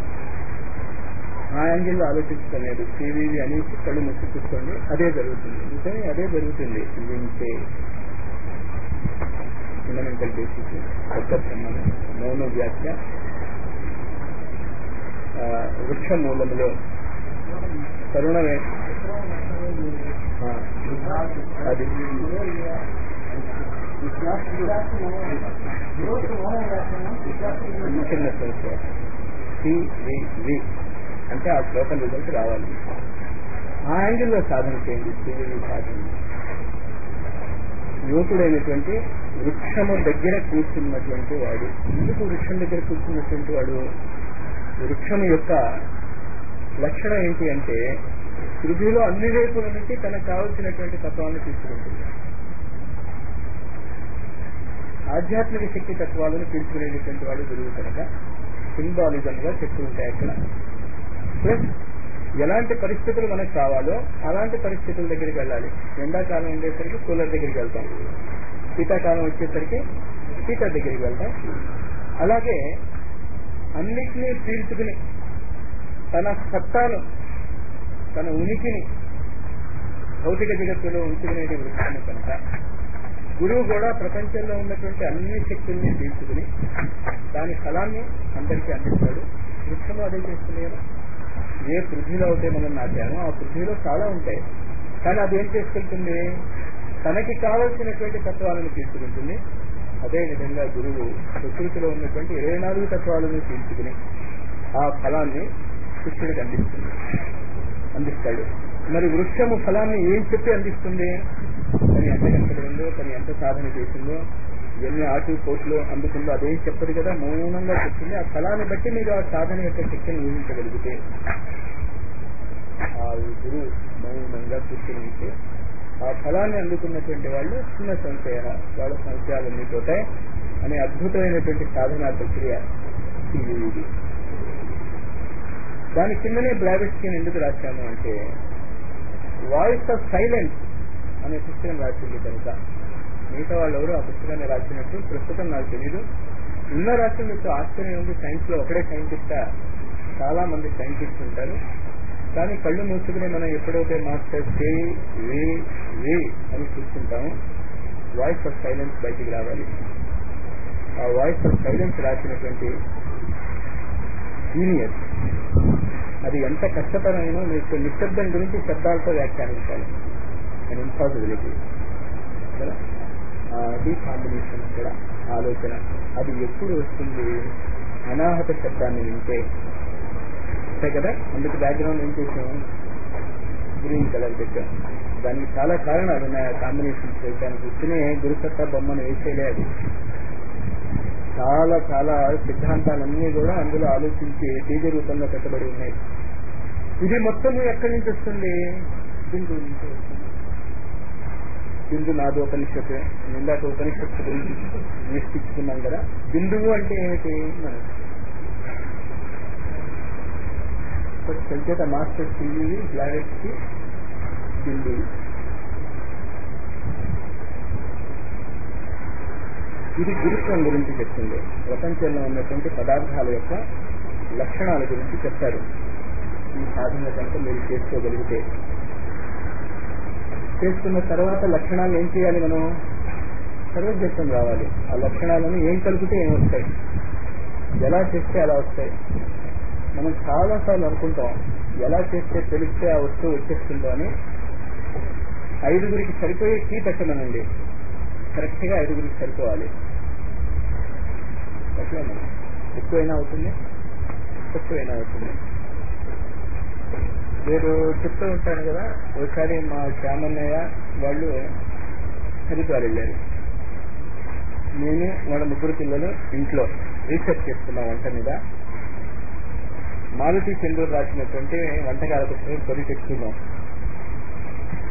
ఆ యాంగిల్లో ఆలోచించలేదు. టీవీ అనేసి కళ్ళు ముక్కు కూర్చోండి, అదే జరుగుతుంది. నిజమే, అదే జరుగుతుంది. వింటే ఫండమెంటల్ బేసిక్ కొత్త సంబంధం మౌన వ్యాఖ్య వృక్ష మూలములో కరుణమే అది చిన్న సంఖ్య సివివి అంటే ఆ శ్లోకం రిజల్ట్ రావాలి. ఆ యాంగిల్లో సాధన చేయండి. సివివి సాధన యువకుడైనటువంటి వృక్షము దగ్గర కూర్చున్నటువంటి వాడు. ఎందుకు వృక్షం దగ్గర కూర్చున్నటువంటి వాడు? వృక్షము యొక్క లక్షణం ఏంటి అంటే పృథ్వీలో అన్ని వైపుల నుంచి తనకు కావలసినటువంటి తత్వాన్ని తీసుకుంటుంది. ఆధ్యాత్మిక శక్తి తత్వాలను తీసుకునేటువంటి వాడు గురువు కనుక సింబాలిజం గా చెప్తూ ఉంటాయి అక్కడ. ప్లస్ ఎలాంటి పరిస్థితులు మనకు కావాలో అలాంటి పరిస్థితుల దగ్గరికి వెళ్ళాలి. ఎండాకాలం ఉండేసరికి కూలర్ దగ్గరికి వెళ్తాం, శీతాకాలం వచ్చేసరికి హీటర్ దగ్గరికి వెళ్తాం. అలాగే అన్నిటినీ పీల్చుకుని తన సత్తాను, తన ఉనికిని భౌతిక జగత్తులో ఉంచుకునేది వృక్షము కనుక గురువు కూడా ప్రపంచంలో ఉన్నటువంటి అన్ని శక్తుల్ని పీల్చుకుని దాని ఫలాన్ని అందరికీ అందిస్తాడు. వృక్షము అదే చేస్తుంది కదా. ఏ పృథ్వీలో అయితే మనం నాటామో ఆ పృథ్వీలో చాలా ఉంటాయి, కానీ అదేం చేసుకుంటుంది? తనకి కావలసినటువంటి తత్వాలను తీసుకుంటుంది. అదేవిధంగా గురువు ప్రకృతిలో ఉన్నటువంటి 24 తత్వాలను తీసుకుని ఆ ఫలాన్ని శిష్యుడికి అందిస్తాడు. మరి వృక్షము ఫలాన్ని ఏం చెప్పి అందిస్తుంది? తను ఎంత కష్టపడిందో, తను ఎంత సాధన చేసిందో, ఎన్ని ఆటు కోట్లు అందుకుందో అదేం చెప్పదు కదా. మౌనంగా చెప్తుంది. ఆ ఫలాన్ని బట్టి మీరు ఆ సాధన యొక్క శక్తిని ఊహించగలిగితే ఆ గురువు మౌనంగా కూర్చుని ఉంటే ఆ ఫలాన్ని అందుకున్నటువంటి వాళ్ళు చిన్న సంశయ వాళ్ళ సంశయాలన్నీ పోతాయి అనే అద్భుతమైనటువంటి సాధనా ప్రక్రియ ఇది. దాని కిందనే బ్లావెట్స్కిన్ ఎందుకు రాశాము అంటే వాయిస్ ఆఫ్ సైలెన్స్ అనే పుస్తకం రాసింది కనుక. మిగతా వాళ్ళు ఎవరు ఆ పుస్తకాన్ని రాసినట్టు ప్రస్తుతం నాకు తెలియదు. ఉన్న రాసింది ఆశ్చర్యం ఉంది. సైన్స్ లో ఒకడే సైంటిస్టా? చాలా మంది సైంటిస్ట్ ఉంటారు. కానీ కళ్ళు మూసుకుని మనం ఎప్పుడైతే మాస్టర్ వి అని చూస్తుంటామో వాయిస్ ఆఫ్ సైలెన్స్ బయటికి రావాలి. ఆ వాయిస్ ఆఫ్ సైలెన్స్ రాసినటువంటి జీనియస్ అది ఎంత కష్టతరమైనా మీకు నిశ్శబ్దం గురించి శబ్దాలతో వ్యాఖ్యానించాలి. అండ్ ఇంపాసిబిలిటీ కదా. అది కాంబినేషన్ ఇక్కడ ఆలోచన. అది ఎప్పుడు వస్తుంది? అనాహత శబ్దాన్ని వింటే కదా. అందుకు బ్యాక్గ్రౌండ్ ఏం చేసాం? గ్రీన్ కలర్ పెట్టాం. దానికి చాలా కారణాలు ఉన్నాయి. ఆ కాంబినేషన్ చేయడానికి ఇచ్చినే గురుసత్తా బొమ్మను వేసేయలేదు. చాలా చాలా సిద్ధాంతాలన్నీ కూడా అందులో ఆలోచించి బీజ రూపంలో పెట్టబడి ఉన్నాయి. ఇది మొత్తం ఎక్కడి నుంచి వస్తుంది? బిందువు నుంచి వస్తుంది. బిందు నాది ఉపనిషత్తు. ఇందాక ఉపనిషత్తు గురించి నిష్ఠించుకున్నాం కదా. బిందువు అంటే ఏమిటి? మనసు. సంచేత మాస్టర్ టీవీ బ్లావెట్స్కి బిందువు. ఇది గురుత్వం గురించి చెప్తుంది. ప్రపంచంలో ఉన్నటువంటి పదార్థాల యొక్క లక్షణాల గురించి చెప్తారు. ఈ సాధన కనుక మీరు చేసుకోగలిగితే, చేసుకున్న తర్వాత లక్షణాలు ఏం చేయాలి? మనం సర్వజ్ఞత్వం రావాలి. ఆ లక్షణాలను ఏం కలిపితే ఏం వస్తాయి, ఎలా చేస్తే అలా వస్తాయి. మనం చాలాసార్లు అనుకుంటాం ఎలా చేస్తే తెలిస్తే ఆ వస్తువు వచ్చేస్తుందో అని. 5గురికి సరిపోయే టీ పెట్టమనండి, కరెక్ట్ గా 5గురికి సరిపోవాలి. అట్లా మనం ఎక్కువైనా అవుతుంది, తక్కువైనా అవుతుంది. నేను చెప్తూ ఉంటాను కదా. ఒకసారి మా శ్యామన్నయ్య వాళ్ళు హరిద్వార్ వెళ్ళారు. నేను వాళ్ళ 3 పిల్లలు ఇంట్లో రీసెర్చ్ చేస్తున్నాం వంట మీద. మారుతి చెందూరు రాసినటువంటి వంటకాల పుస్తకం కొని తెచ్చుకున్నాం.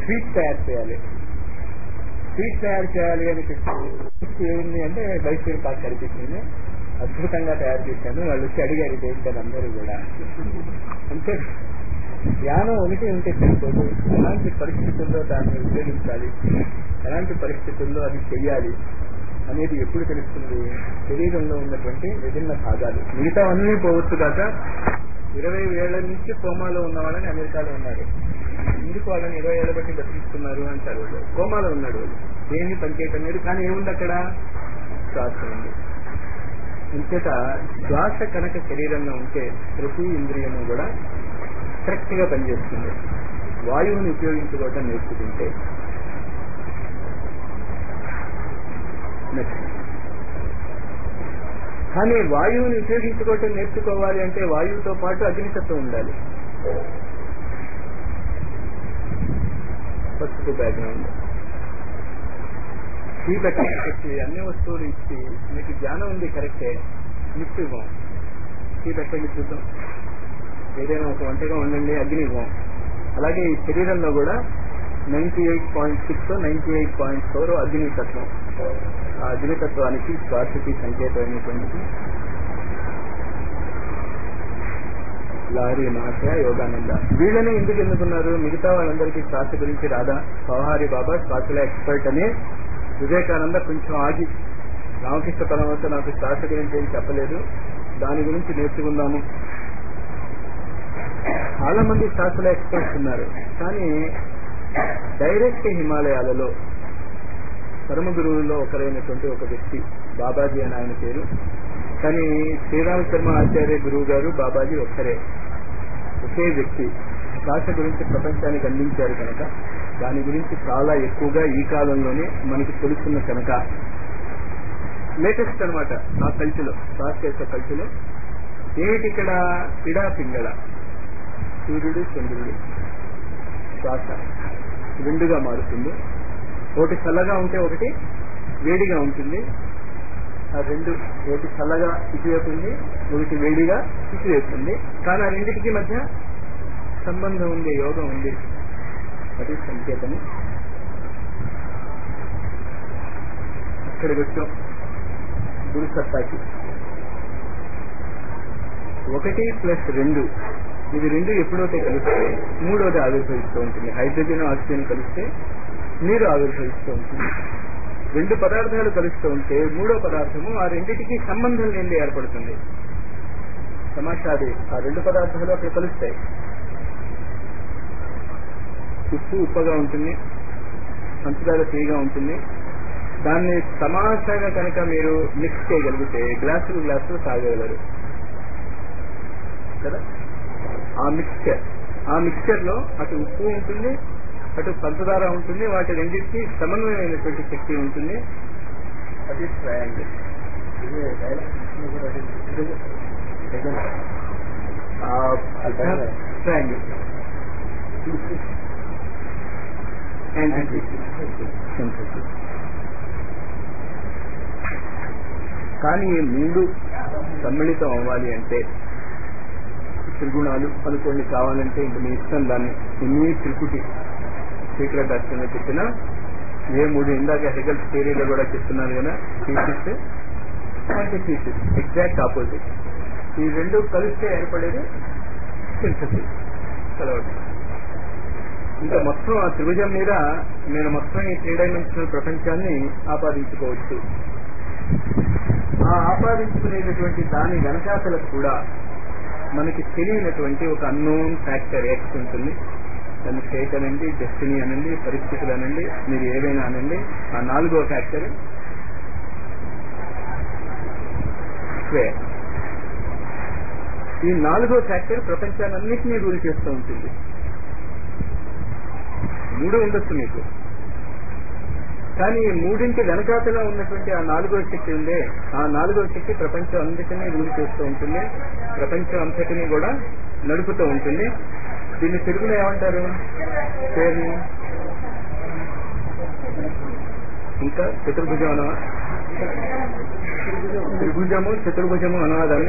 స్వీట్ తయారు చేయాలి. స్వీట్ తయారు చేయాలి అని చెప్పి ఏముంది అంటే మైసూర్ పాక్ కనిపించింది, అద్భుతంగా తయారు చేశాను. వాళ్ళు వచ్చి అడిగారు ఇదేంటని అందరూ కూడా. అంటే జ్ఞానం ఒకటి ఉంటే సరిపోదు, ఎలాంటి పరిస్థితుల్లో దాన్ని ఉపయోగించాలి, ఎలాంటి పరిస్థితుల్లో అది చెయ్యాలి అనేది ఎప్పుడు తెలుస్తుంది? శరీరంలో ఉన్నటువంటి విభిన్న భాగాలు. మిగతా అన్నీ పోవచ్చు కాక 20 ఏళ్ల నుంచి కోమాలో ఉన్న వాళ్ళని అమెరికాలో ఉన్నారు. ఎందుకు వాళ్ళని 20 ఏళ్ల బట్టి బతికిస్తున్నారు అంటారు. వాళ్ళు కోమాలో ఉన్నాడు, వాళ్ళు దేన్ని పనిచేయటం లేదు. కానీ ఏముంది అక్కడ? శ్వాస ఉంది. ఇంచేత శ్వాస కనుక శరీరంలో ఉంటే ప్రతి ఇంద్రియము కూడా కరెక్ట్ గా పనిచేస్తుంది. వాయువుని ఉపయోగించుకోవటం నేర్చుకుంటే కానీ వాయువుని ఉపయోగించుకోవటం నేర్చుకోవాలి అంటే వాయువుతో పాటు అగ్నితత్వం ఉండాలి. ఫస్ట్ బ్యాక్గ్రౌండ్ వచ్చి అన్ని వస్తువులు ఇచ్చి మీకు జ్ఞానం ఉంది కరెక్టే, నిప్పు ఇవ్వం. పెట్టండి చూద్దాం. ఏదైనా ఒక వంటగా ఉండండి, అగ్ని ఇవ్వం. అలాగే ఈ శరీరంలో కూడా 98.6 98.4 అగ్నితత్వం. ఆ అగ్నితత్వానికి శ్వాసకి సంకేతమైనటువంటిది లారీ నాశ యోగానంద. వీళ్ళనే ఎందుకు ఎన్నుకున్నారు? మిగతా వాళ్ళందరికీ శ్వాస గురించి రాదా? పవహారి బాబా శ్వాసలో ఎక్స్పర్ట్ అనే వివేకానంద కొంచెం ఆగి, రామకృష్ణ పరమహంస నాకు శ్వాస గురించి ఏం చెప్పలేదు, దాని గురించి నేర్చుకుందాము. చాలా మంది శ్వాసలో ఎక్స్పర్ట్స్ ఉన్నారు. కానీ డైరెక్ట్ హిమాలయాలలో పరమ గురువుల్లో ఒకరైనటువంటి ఒక వ్యక్తి బాబాజీ అని ఆయన పేరు. కానీ శ్రీరామ శర్మ ఆచార్య గురువు గారు బాబాజీ ఒక్కరే, ఒకే వ్యక్తి శ్వాస గురించి ప్రపంచానికి అందించారు కనుక దాని గురించి చాలా ఎక్కువగా ఈ కాలంలోనే మనకి తెలుస్తున్న కనుక లేటెస్ట్ అనమాట. ఆ కల్చలో శ్వాస యొక్క కల్చలో ఏమిటి ఇక్కడ? పిడా పింగళ, సూర్యుడు చంద్రుడు శ్వాస రెండుగా మారుతుంది. ఒకటి చల్లగా ఉంటే ఒకటి వేడిగా ఉంటుంది. ఆ రెండు, ఒకటి చల్లగా ఇటువైపు ఉంది, ఒకటి వేడిగా ఇటువైపు ఉంది. కానీ ఆ రెండింటికి మధ్య సంబంధం ఉంది, యోగం ఉంది. అది సంకేతము. అక్కడికి వచ్చాం గురు సత్తాకి. 1+2 ఇది 2 ఎప్పుడైతే కలిస్తే మూడోది ఆవిర్భవిస్తూ ఉంటుంది. హైడ్రోజన్ ఆక్సిజన్ కలిస్తే నీరు ఆవిర్భవిస్తూ ఉంటుంది. 2 పదార్థాలు కలుస్తూ ఉంటే మూడో పదార్థము ఆ రెండింటికి సంబంధం లేనిది ఏర్పడుతుంది. సమాచారి ఆ 2 పదార్థాలు అక్కడ కలుస్తాయి. ఉప్పు ఉప్పగా ఉంటుంది, పంచదార తీయగా ఉంటుంది. దాన్ని తమాషాగా కనుక మీరు మిక్స్ చేయగలిగితే గ్లాసులు తాగగలరు కదా. ఆ మిక్స్చర్ లో అటు ఉప్పు ఉంటుంది, అటు పంచదార ఉంటుంది. వాటి రెండింటికి సమన్వయమైనటువంటి శక్తి ఉంటుంది. అది ట్రయాంగిల్. ట్రయాంగిల్ కానీ ఈ 3 సమ్మిళితం అవ్వాలి అంటే త్రిగుణాలు అనుకోండి కావాలంటే ఇంక మీ ఇష్టం. దాన్ని ఎన్ని త్రిపుటి సీక్రెట్ డాక్టర్ని చెప్పినా ఏ 3 ఇందాక హెగల్స్ థియరీలో కూడా చెప్తున్నారు కదా, థీసిస్ ఎగ్జాక్ట్ ఆపోజిట్. ఈ 2 కలిస్తే ఏర్పడేది సింథసిస్, కలవటం. ఇంకా మొత్తం ఆ త్రిభుజం మీద నేను మొత్తం ఈ 3 డైమెన్షనల్ ప్రపంచాన్ని ఆపాదించుకోవచ్చు. ఆ ఆపాదించుకునేటటువంటి దాని వెనకాతలకు కూడా మనకి తెలియనటువంటి ఒక అన్నోన్ ఫ్యాక్టర్ ఎక్స్ ఉంటుంది. దాన్ని ఫేట్ అనండి, డెస్టినీ అనండి, పరిస్థితులు అనండి, మీరు ఏదైనా అనండి. ఆ 4వ ఫ్యాక్టర్ స్క్వేర్. ఈ 4వ ఫ్యాక్టర్ ప్రపంచాలన్నింటినీ రూల్ చేస్తూ ఉంటుంది. 3 ఉండొచ్చు మీకు, కానీ ఈ 3ంటి వెనకాతలో ఉన్నటువంటి ఆ 4వ శక్తి ఉందే, ఆ 4వ శక్తి ప్రపంచం అంతటినీ రూల్ చేస్తూ ఉంటుంది. ప్రపంచం అంతటినీ కూడా నడుపుతూ ఉంటుంది. దీన్ని తెలుగులో ఏమంటారు? పేరుని ఇంకా చతుర్భుజం అనవా? త్రిభుజము చతుర్భుజము అనవాదాన్ని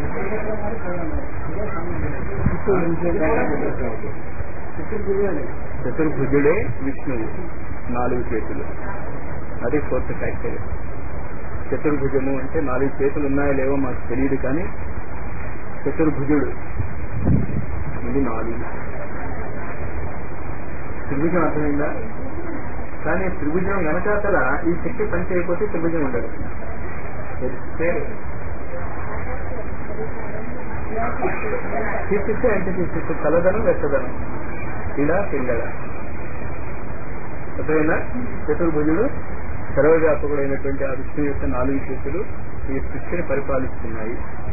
చతుర్భుజాన్ని చతుర్భుజుడే విష్ణువు, 4 చేతులు. అది 4th ఫ్యాక్టర్. చతుర్భుజము అంటే 4 చేతులు ఉన్నాయో లేవో మాకు తెలియదు, కానీ చతుర్భుజుడు ఇది 4. త్రిభుజం అర్థమైందా? కానీ త్రిభుజం వెనకాతల ఈ శక్తి పని చేయకపోతే త్రిభుజం ఉండదు. తీసిస్తే అంటే తీసిస్తే చల్లదనం, వెచ్చదనం, ఇలా పిల్లల అర్థమైందా? చతుర్భుజుడు సర్వవ్యాపకుడైనటువంటి ఆ విష్ణు యొక్క 4 చేతులు ఈ సృష్టిని పరిపాలిస్తున్నాయి.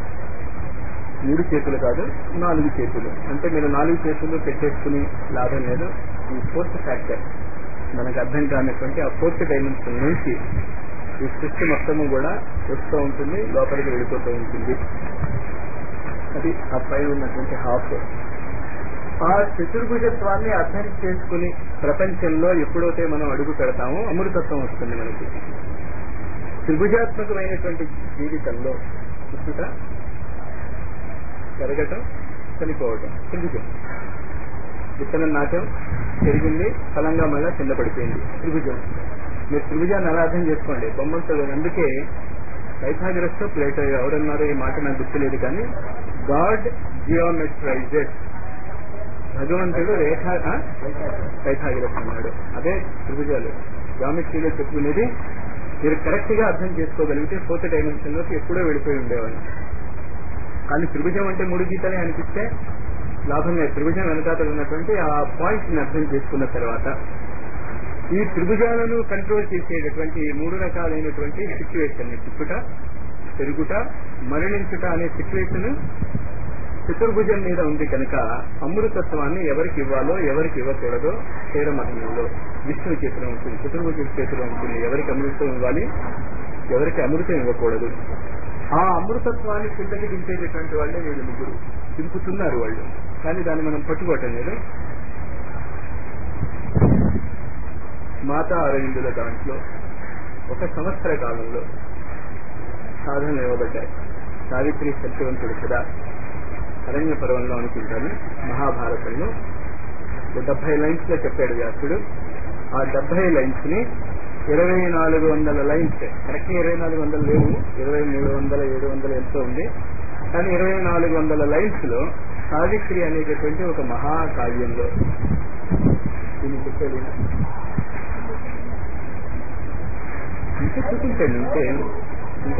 3 చేతులు కాదు, 4 చేతులు. అంటే మీరు 4 చేతులు పెట్టేసుకుని లాభం లేదు. ఈ 4th ఫ్యాక్టర్ మనకు అర్థం కానటువంటి ఆ 4th డైమెన్షన్ నుంచి ఈ సృష్టి మొత్తము కూడా వస్తూ ఉంటుంది, లోపలికి వెళ్ళిపోతూ ఉంటుంది. అది ఆ పైన ఉన్నటువంటి హాఫ్. ఆ చతుర్భుజత్వాన్ని అర్థం చేసుకుని ప్రపంచంలో ఎప్పుడైతే మనం అడుగు పెడతామో అమృతత్వం వస్తుంది మనకి. త్రిభుజాత్మకమైనటువంటి జీవితంలో పుట్టుట, పెరగటం, చనిపోవటం త్రిభుజం. విత్తనం నాటం, పెరిగింది, ఫలంగా మళ్ళా కింద పడిపోయింది, త్రిభుజం. మీరు త్రిభుజాన్ని అలా అర్థం చేసుకోండి, బొమ్మలతో. అందుకే పైథాగరస్ తో ప్లేటో ఎవరన్నారో ఈ మాట నాకు గుర్తులేదు, కానీ గాడ్ జియోమెట్రైజెడ్, భగవంతుడు రేఖ, పైథాగరస్ అన్నాడు. అదే త్రిభుజాలు జామెట్రీలో చెప్పుకునేది. మీరు కరెక్ట్ గా అర్థం చేసుకోగలిగితే 4th డైమెన్షన్ లోకి ఎప్పుడో వెళ్ళిపోయి ఉండేవాడిని. కానీ త్రిభుజం అంటే 3 గీతలే అనిపిస్తే లాభం లేదు. త్రిభుజం వెనకాతలు ఉన్నటువంటి ఆ పాయింట్స్ ని అర్థం చేసుకున్న తర్వాత ఈ త్రిభుజాలను కంట్రోల్ చేసేటటువంటి 3 రకాలైనటువంటి సిచ్యువేషన్, పుట్టుట, పెరుగుట, మరణించుట అనే సిచ్యువేషన్ చతుర్భుజం మీద ఉంది కనుక అమృతత్వాన్ని ఎవరికి ఇవ్వాలో ఎవరికి ఇవ్వకూడదో క్షీరమహంలో విష్ణు చేతిలో ఉంటుంది, చతుర్భుజుడి చేతిలో ఉంటుంది. ఎవరికి అమృతం ఇవ్వాలి, ఎవరికి అమృతం ఇవ్వకూడదు. ఆ అమృతత్వాన్ని కిందకి దింపేటటువంటి వాళ్ళే వీళ్ళు 3 దింపుతున్నారు వాళ్ళు, కానీ దాన్ని మనం పట్టుకోవటం లేదు. మాతా అరవిందుల దాంట్లో 1 సంవత్సర కాలంలో సాధనలు ఇవ్వబడ్డాయి. సావిత్రి సత్యవంతుడు కదా, అరణ్య పర్వంలో అనుకుంటాను, మహాభారతంలో 70 లైన్స్ లో చెప్పాడు వ్యాసుడు. ఆ 70 లైన్స్ ని 2400 లైన్స్, కరెక్ట్ 2400 లేవు, 2300 700 ఎంతో ఉంది, కానీ 2400 లైన్స్ లో సావిత్రి అనేటటువంటి ఒక మహాకావ్యంలో దీన్ని చెప్పాడు. ఇంకా చూపించండి, ఇంకో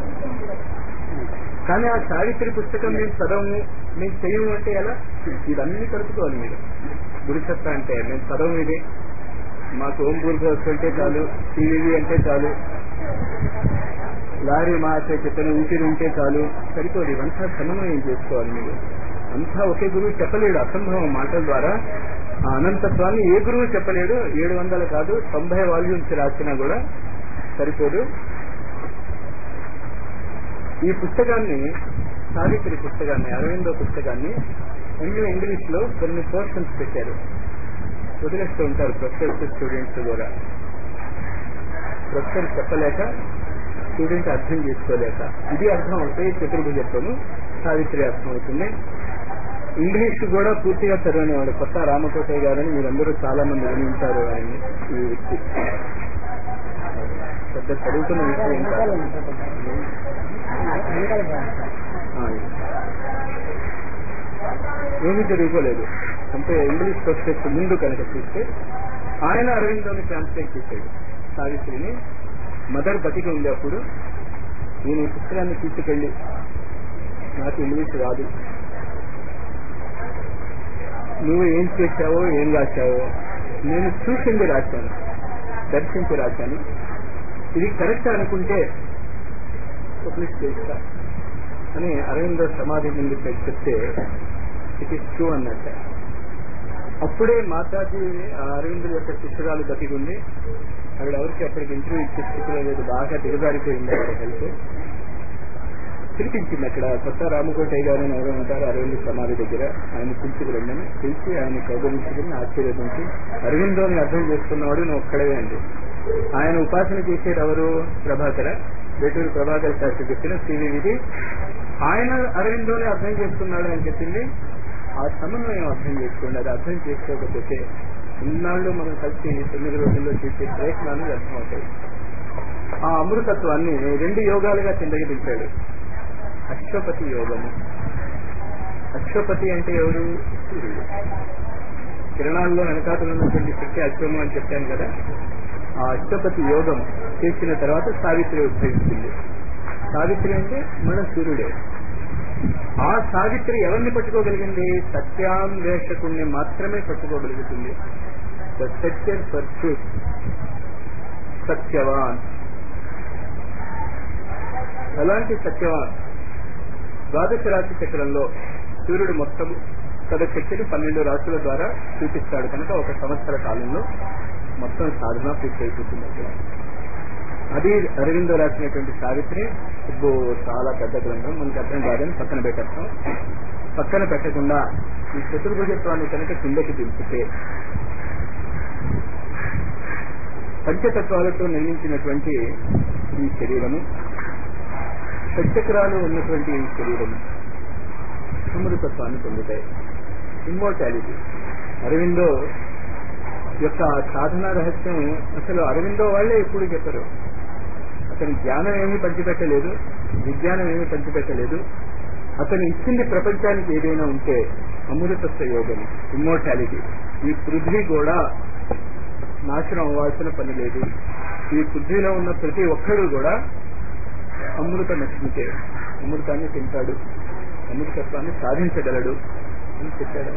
కానీ ఆ సావిత్రి పుస్తకం మేము చదవము, మేము చెయ్యము అంటే ఎలా? ఇవన్నీ కలుపుకోవాలి మీరు. గురుసత్త అంటే మేము చదవము, ఇది మాకు ఓం భూర్భువస్సు అంటే చాలు, టీవీ అంటే చాలు, లారీ మాసే చెప్పిన ఊపిరి ఉంటే చాలు, సరిపోదు. ఇవంతా సమన్వయం చేసుకోవాలి మీరు. అంతా ఒకే గురువు చెప్పలేడు, అసంభవం. మాటల ద్వారా ఆ అనంతత్వాన్ని ఏ గురువు చెప్పలేడు. 700 కాదు 90 వాల్యూమ్స్ రాసినా కూడా సరిపోదు. ఈ పుస్తకాన్ని, సావిత్రి పుస్తకాన్ని, అరవిందో పుస్తకాన్ని ఇంగ్లీష్ లో కొన్ని పోర్షన్స్ పెట్టారు, వదిలేస్తూ ఉంటారు ప్రొఫెసర్స్, స్టూడెంట్స్ కూడా. ప్రొఫెసర్ చెప్పలేక, స్టూడెంట్ అర్థం చేసుకోలేక, ఇది అర్థం అవుతాయి చతుర్భుజత్వము, సావిత్రి అర్థం అవుతుంది. ఇంగ్లీష్ కూడా పూర్తిగా చదివినవాడు కొత్త రామకోటయ్య గారని మీరందరూ చాలా మంది వినింటారు ఆయన్ని. ఈ వ్యక్తి పెద్ద చదువుతున్న విషయం కాదు. ఏమీ చదువుకోలేదు, అంటే ఇంగ్లీష్ ప్రొఫెసర్స్ ముందు కనుక చూస్తే ఆయన అరవిందోని ట్రాన్స్లేట్ చేశాడు సావిత్రిని. మదర్ బతికి ఉంది అప్పుడు. నేను ఈ పుస్తకాన్ని తీసుకెళ్ళి, నాకు ఇంగ్లీష్ రాదు, నువ్వు ఏం చేశావో ఏం రాశావో నేను చూసింది రాశాను, దర్శించి రాశాను, ఇది కరెక్ట్ అనుకుంటే పబ్లిష్ చేస్తా అని అరవిందో సమాధి ముందు చెప్తే ఇట్ ఈస్ ట్రూ అన్నట్ట. అప్పుడే మాతాజీ అరవిందుల యొక్క శిష్యురాలు బతికుంది. ఆవిడ ఎవరికి అప్పటికి ఇంటర్వ్యూ ఇచ్చే స్థితిలో లేదు, బాగా దిగజారిపోయింది ఆవిడ హెల్త్. పిలిపించింది అక్కడ కొత్త రామకోటయ్య గారు అని ఎవరో ఉంటారు అరవింద్ సమాధి దగ్గర, ఆయన పిలుచుకురండి పిలిచి ఆయన కౌగలించుకుని ఆశ్చర్యపించి, అరవిందోని అర్థం చేసుకున్నవాడు నువ్వు ఒక్కడే అండి. ఆయన ఉపాసన చేసేది ఎవరు? ప్రభాకర, వేటూరు ప్రభాకర శాస్త్రి చెప్పిన శ్రీవిధి. ఆయన అరవిందోని అర్థం చేసుకున్నాడు అని చెప్పింది. ఆ సమన్వయం అర్థం చేసుకోండి. అది అర్థం చేసుకోకపోతే ఇన్నాళ్ళు మనం కలిసి 9 రోజుల్లో చేసే ప్రయత్నాలు వ్యర్థమవుతాయి. ఆ అమృతత్వాన్ని 2 యోగాలుగా కిందకి అశ్వపతి యోగము. అశ్వపతి అంటే ఎవరు? సూర్యుడు. కిరణాల్లో వెనకాతలు ఉన్నటువంటి శక్తి అశ్వము అని చెప్పాను కదా. ఆ అశ్వపతి యోగం చేసిన తర్వాత సావిత్రి ఉద్భవిస్తుంది. సావిత్రి అంటే మన సూర్యుడే. ఆ సావిత్రి ఎవరిని పట్టుకోగలిగింది? సత్యాన్వేషకుణ్ణి మాత్రమే పట్టుకోగలుగుతుంది. The searcher for truth, Satyavan. అలాంటి సత్యవాన్ ద్వాదశ రాశి చక్రంలో సూర్యుడు మొత్తం తన శక్తిని 12 రాశుల ద్వారా చూపిస్తాడు కనుక 1 సంవత్సర కాలంలో మొత్తం సాధన పూర్తి అయిపోతుంది. అది అరవిందో రాసినటువంటి సావిత్రి. చాలా పెద్ద గ్రంథం, మనకి అర్థం కాదని పక్కన పెట్టేస్తాం. పక్కన పెట్టకుండా ఈ చతుర్భుజత్వాన్ని కనుక కిందకి దింపితే పంచతత్వాలతో నిర్మించినటువంటి ఈ శరీరము, షట్చక్రాలు ఉన్నటువంటి ఈ శరీరము అమృతత్వాన్ని పొందుతాయి. ఇమ్మోర్టాలిటీ. అరవిందో యొక్క సాధనా రహస్యం అసలు అరవిందో వాళ్లే ఎప్పుడు చెప్పరు. అతని జ్ఞానం ఏమీ పంచిపెట్టలేదు, విజ్ఞానం ఏమీ పంచిపెట్టలేదు. అతను ఇచ్చింది ప్రపంచానికి ఏదైనా ఉంటే అమృతత్వ యోగం, ఇమ్మోర్టాలిటీ. ఈ పృథ్వీ కూడా నాశనం అవ్వాల్సిన పని లేదు. ఈ పృథ్వీలో ఉన్న ప్రతి ఒక్కడు కూడా అమృత నష్మికే, అమృతాన్ని తింటాడు, అమృతత్వాన్ని సాధించగలడు అని చెప్పాడు.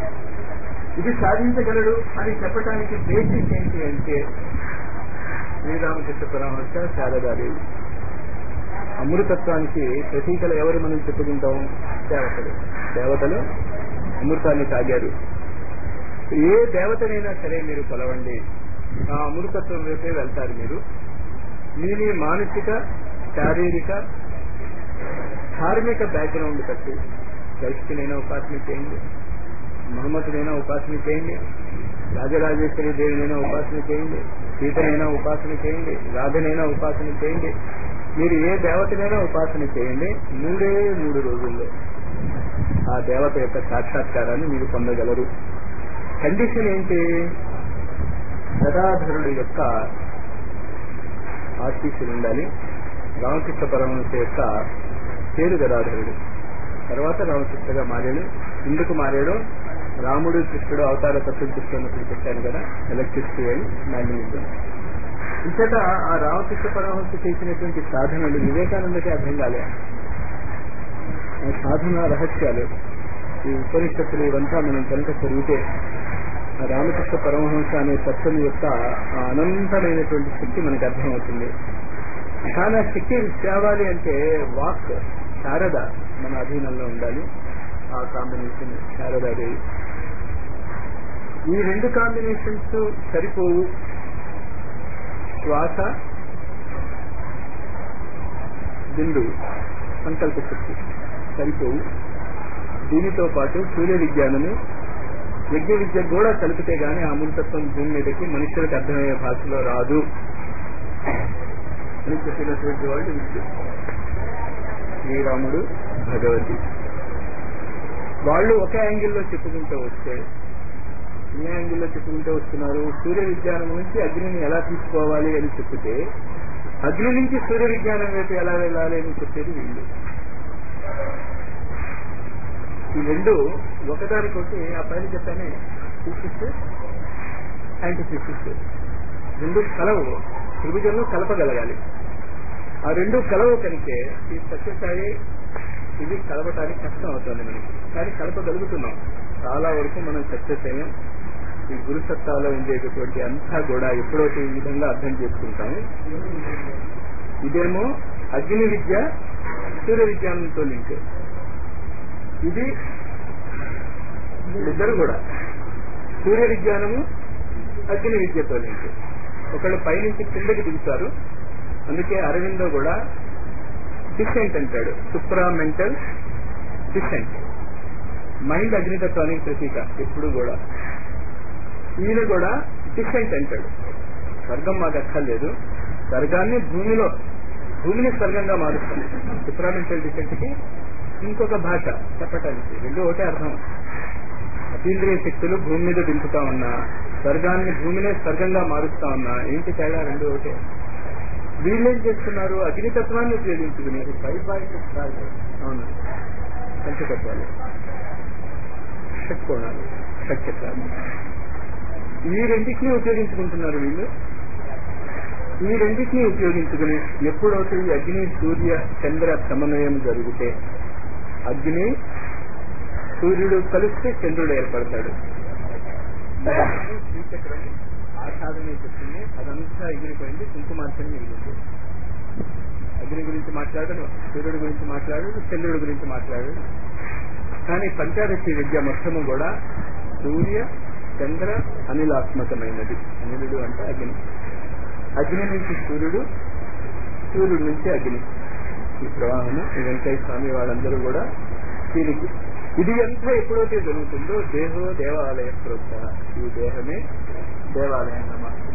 ఇది సాధించగలడు అని చెప్పడానికి బేసిక్ ఏంటి అంటే శ్రీరామకృష్ణ పరమహంస, శారదాదేవి. అమృతత్వానికి ప్రతీకలు ఎవరు మనం చెప్పుకుంటాం? దేవతలు. దేవతలు అమృతాన్ని తాగారు. ఏ దేవతనైనా సరే మీరు కొలవండి, ఆ అమృతత్వం వైపే వెళ్తారు. మీరు మీ మానసిక, శారీరక, ధార్మిక బ్యాక్గ్రౌండ్ బట్టి క్రైస్తునైనా ఉపాసన చేయండి, మహమ్మద్నైనా ఉపాసన చేయండి, రాజరాజేశ్వరి దేవినైనా ఉపాసన చేయండి, సీతనైనా ఉపాసన చేయండి, రాధనైనా ఉపాసన చేయండి. మీరు ఏ దేవతనైనా ఉపాసన చేయండి. 3 రోజుల్లో ఆ దేవత యొక్క సాక్షాత్కారాన్ని మీరు పొందగలరు. కండిషన్ ఏంటి? గదాధరుడు యొక్క ఆశీస్సులు ఉండాలి. రామకృష్ణ పరమహంస యొక్క పేరు గదాధరుడు. తర్వాత రామకృష్ణగా మారాడు. ఎందుకు మారాడు? రాముడు కృష్ణుడు అవతార తత్వం చెప్తున్నప్పుడు చెప్పాను కదా, ఎలక్ట్రిసిటీ అండ్ మ్యాగ్నెటిజం. ఇంతట ఆ రామకృష్ణ పరమహంస చేసినటువంటి సాధనలు వివేకానందకే అర్థం కాలే. ఆ సాధన రహస్యాలు, ఈ ఉపనిషత్తులు ఇవంతా మనం కనుక చదివితే ఆ రామకృష్ణ పరమహంస అనే తత్వం యొక్క అనంతమైనటువంటి శక్తి మనకు అర్థమవుతుంది. కానీ ఆ శక్తి తేవాలి అంటే వాక్, శారద మన అధీనంలో ఉండాలి. ఆ కాంబినేషన్ శారదాదేవి. ఈ 2 కాంబినేషన్స్ సరిపోవు. శ్వాస, బిందువు, సంకల్ప శక్తి సరిపోవు. దీనితో పాటు సూర్య విజ్ఞానము, యజ్ఞ విద్య కూడా కలిపితే గానీ అమృతత్వం భూమి మీదకి మనుషులకు అర్థమయ్యే భాషలో రాదు అని చెప్పినటువంటి వాళ్ళు విద్య. శ్రీరాముడు, భగవతి వాళ్ళు ఒకే యాంగిల్లో చెప్పుకుంటూ వస్తే, ఏ యాంగిల్లో చెప్పుకుంటూ వస్తున్నారు? సూర్య విజ్ఞానం నుంచి అగ్నిని ఎలా తీసుకోవాలి అని చెప్తే, అగ్ని నుంచి సూర్య విజ్ఞానం వైపు ఎలా వెళ్ళాలి అని చెప్పేది వీళ్ళు. ఈ 2 ఒకదానికొకటి, ఆ పైన చెప్పానే థీసిస్, యాంటీథీసిస్, 2 కలవు. త్రిభుజంలో కలపగలగాలి. ఆ 2 కలవు కనుకే ఈ సత్యసాయి ఇది కలపటానికి కష్టం అవుతుంది మనకి. కానీ కలపగలుగుతున్నాం. చాలా వరకు మనం సక్సెస్ అయ్యాం. ఈ గురుసత్తాలో ఉండేటటువంటి అంతా కూడా ఎప్పుడైతే ఈ విధంగా అర్థం చేసుకుంటాము. ఇదేమో అగ్ని విద్య సూర్య విజ్ఞానంతో లింక్. ఇది ఇద్దరు కూడా సూర్య విజ్ఞానము అగ్ని విద్యతో లింక్. ఒకళ్ళు పైనుంచి కిందకి దిగుతారు. అందుకే అరవిందో కూడా డిసెంట్ అంటాడు, సుప్రామెంటల్ డిసెంట్. మైండ్ అగ్నితత్వానికి ప్రతీక ఎప్పుడు కూడా. ఈయన కూడా డిసెంట్ అంటాడు, స్వర్గం మాకు అక్కర్లేదు, స్వర్గాన్ని భూమిని స్వర్గంగా మారుస్తాం. సుప్రామెంటల్ డిసెంట్ కి ఇంకొక భాష చెప్పటానికి 2 ఒకటే అర్థం. అతీంద్రియ శక్తులు భూమి మీద దింపుతా ఉన్నా స్వర్గాన్ని భూమినే స్వర్గంగా మారుస్తా ఉన్నా ఏంటి తేడా? రెండు ఒకటే. వీళ్ళేం చేస్తున్నారు? అగ్నితత్వాన్ని ఉపయోగించుకుని 5/6 అవును పంచతత్వాలు, షట్కోణాలు, షట్చక్రాలు, ఈ రెండింటినీ ఉపయోగించుకుంటున్నారు వీళ్ళు. ఈ రెండింటినీ ఉపయోగించుకుని ఎప్పుడైతే ఈ అగ్ని సూర్య చంద్ర సమన్వయం జరిగితే, అగ్ని సూర్యుడు కలిస్తే చంద్రుడు ఏర్పడతాడు. శ్రీచక్రము ఆషాఢమే చెప్తుంది, అదంతా ఎగిరిపోయింది, కుంకుమార్చన మిగిలింది. అగ్ని గురించి మాట్లాడడు, సూర్యుడి గురించి మాట్లాడడు, చంద్రుడి గురించి మాట్లాడడు. కానీ పంచాదశి విద్య మొత్తము కూడా సూర్య చంద్ర అనిలాత్మకమైనది. అనిలుడు అంటే అగ్ని, అగ్ని నుంచి సూర్యుడు, సూర్యుడి నుంచి అగ్ని. ఈ ప్రవాహము ఈ వెంకయ్య స్వామి వాళ్ళందరూ కూడా దీనికి ఇది అంతా ఎప్పుడైతే జరుగుతుందో దేహో దేవాలయ ప్రోక్త, ఈ దేహమే దేవాలయంగా మారుతుంది.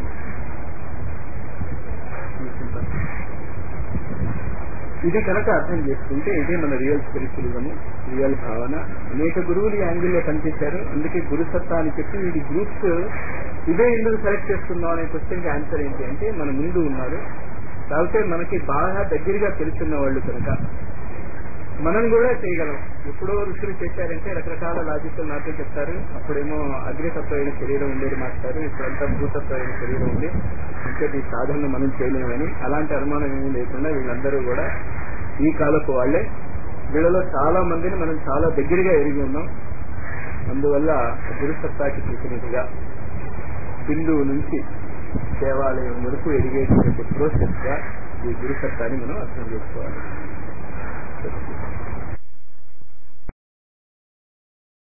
ఇది కనుక అర్థం చేసుకుంటే ఇదే మన రియల్ స్పిరిచువలిజము, రియల్ భావన. అనేక గురువులు ఈ యాంగిల్లో పనిచేశారు. అందుకే గురుసత్తా అని చెప్పి ఇది గ్రూప్స్ ఇదే ఎందుకు సెలెక్ట్ చేస్తున్నాం అనే క్వశ్చన్ కి ఆన్సర్ ఏంటి అంటే మన ముందు ఉన్నారు, లేకపోతే మనకి బాగా దగ్గరగా తెలుసున్న వాళ్ళు కనుక మనం కూడా చేయగలం. ఎప్పుడో ఋషులు చేశారంటే రకరకాల లాజిక్లు నాతో చెప్తారు. అప్పుడేమో అగ్నితత్వమైన శరీరం ఉండేది మాట్లాడారు, ఇప్పుడంతా భూతత్వమైన శరీరం ఉంది, ఇంకా ఈ సాధనను మనం చేయలేమని. అలాంటి అనుమానం ఏమీ లేకుండా వీళ్ళందరూ కూడా ఈ కాలపు వాళ్లే. వీళ్ళలో చాలా మందిని మనం చాలా దగ్గరగా ఎరిగి ఉన్నాం. అందువల్ల గురుసత్తాకి ప్రతినిధిగా బిందువు నుంచి దేవాలయం వరకు ఎదిగేటువంటి ప్రోసెస్ గా ఈ గురుసత్తాన్ని మనం అర్థం చేసుకోవాలి.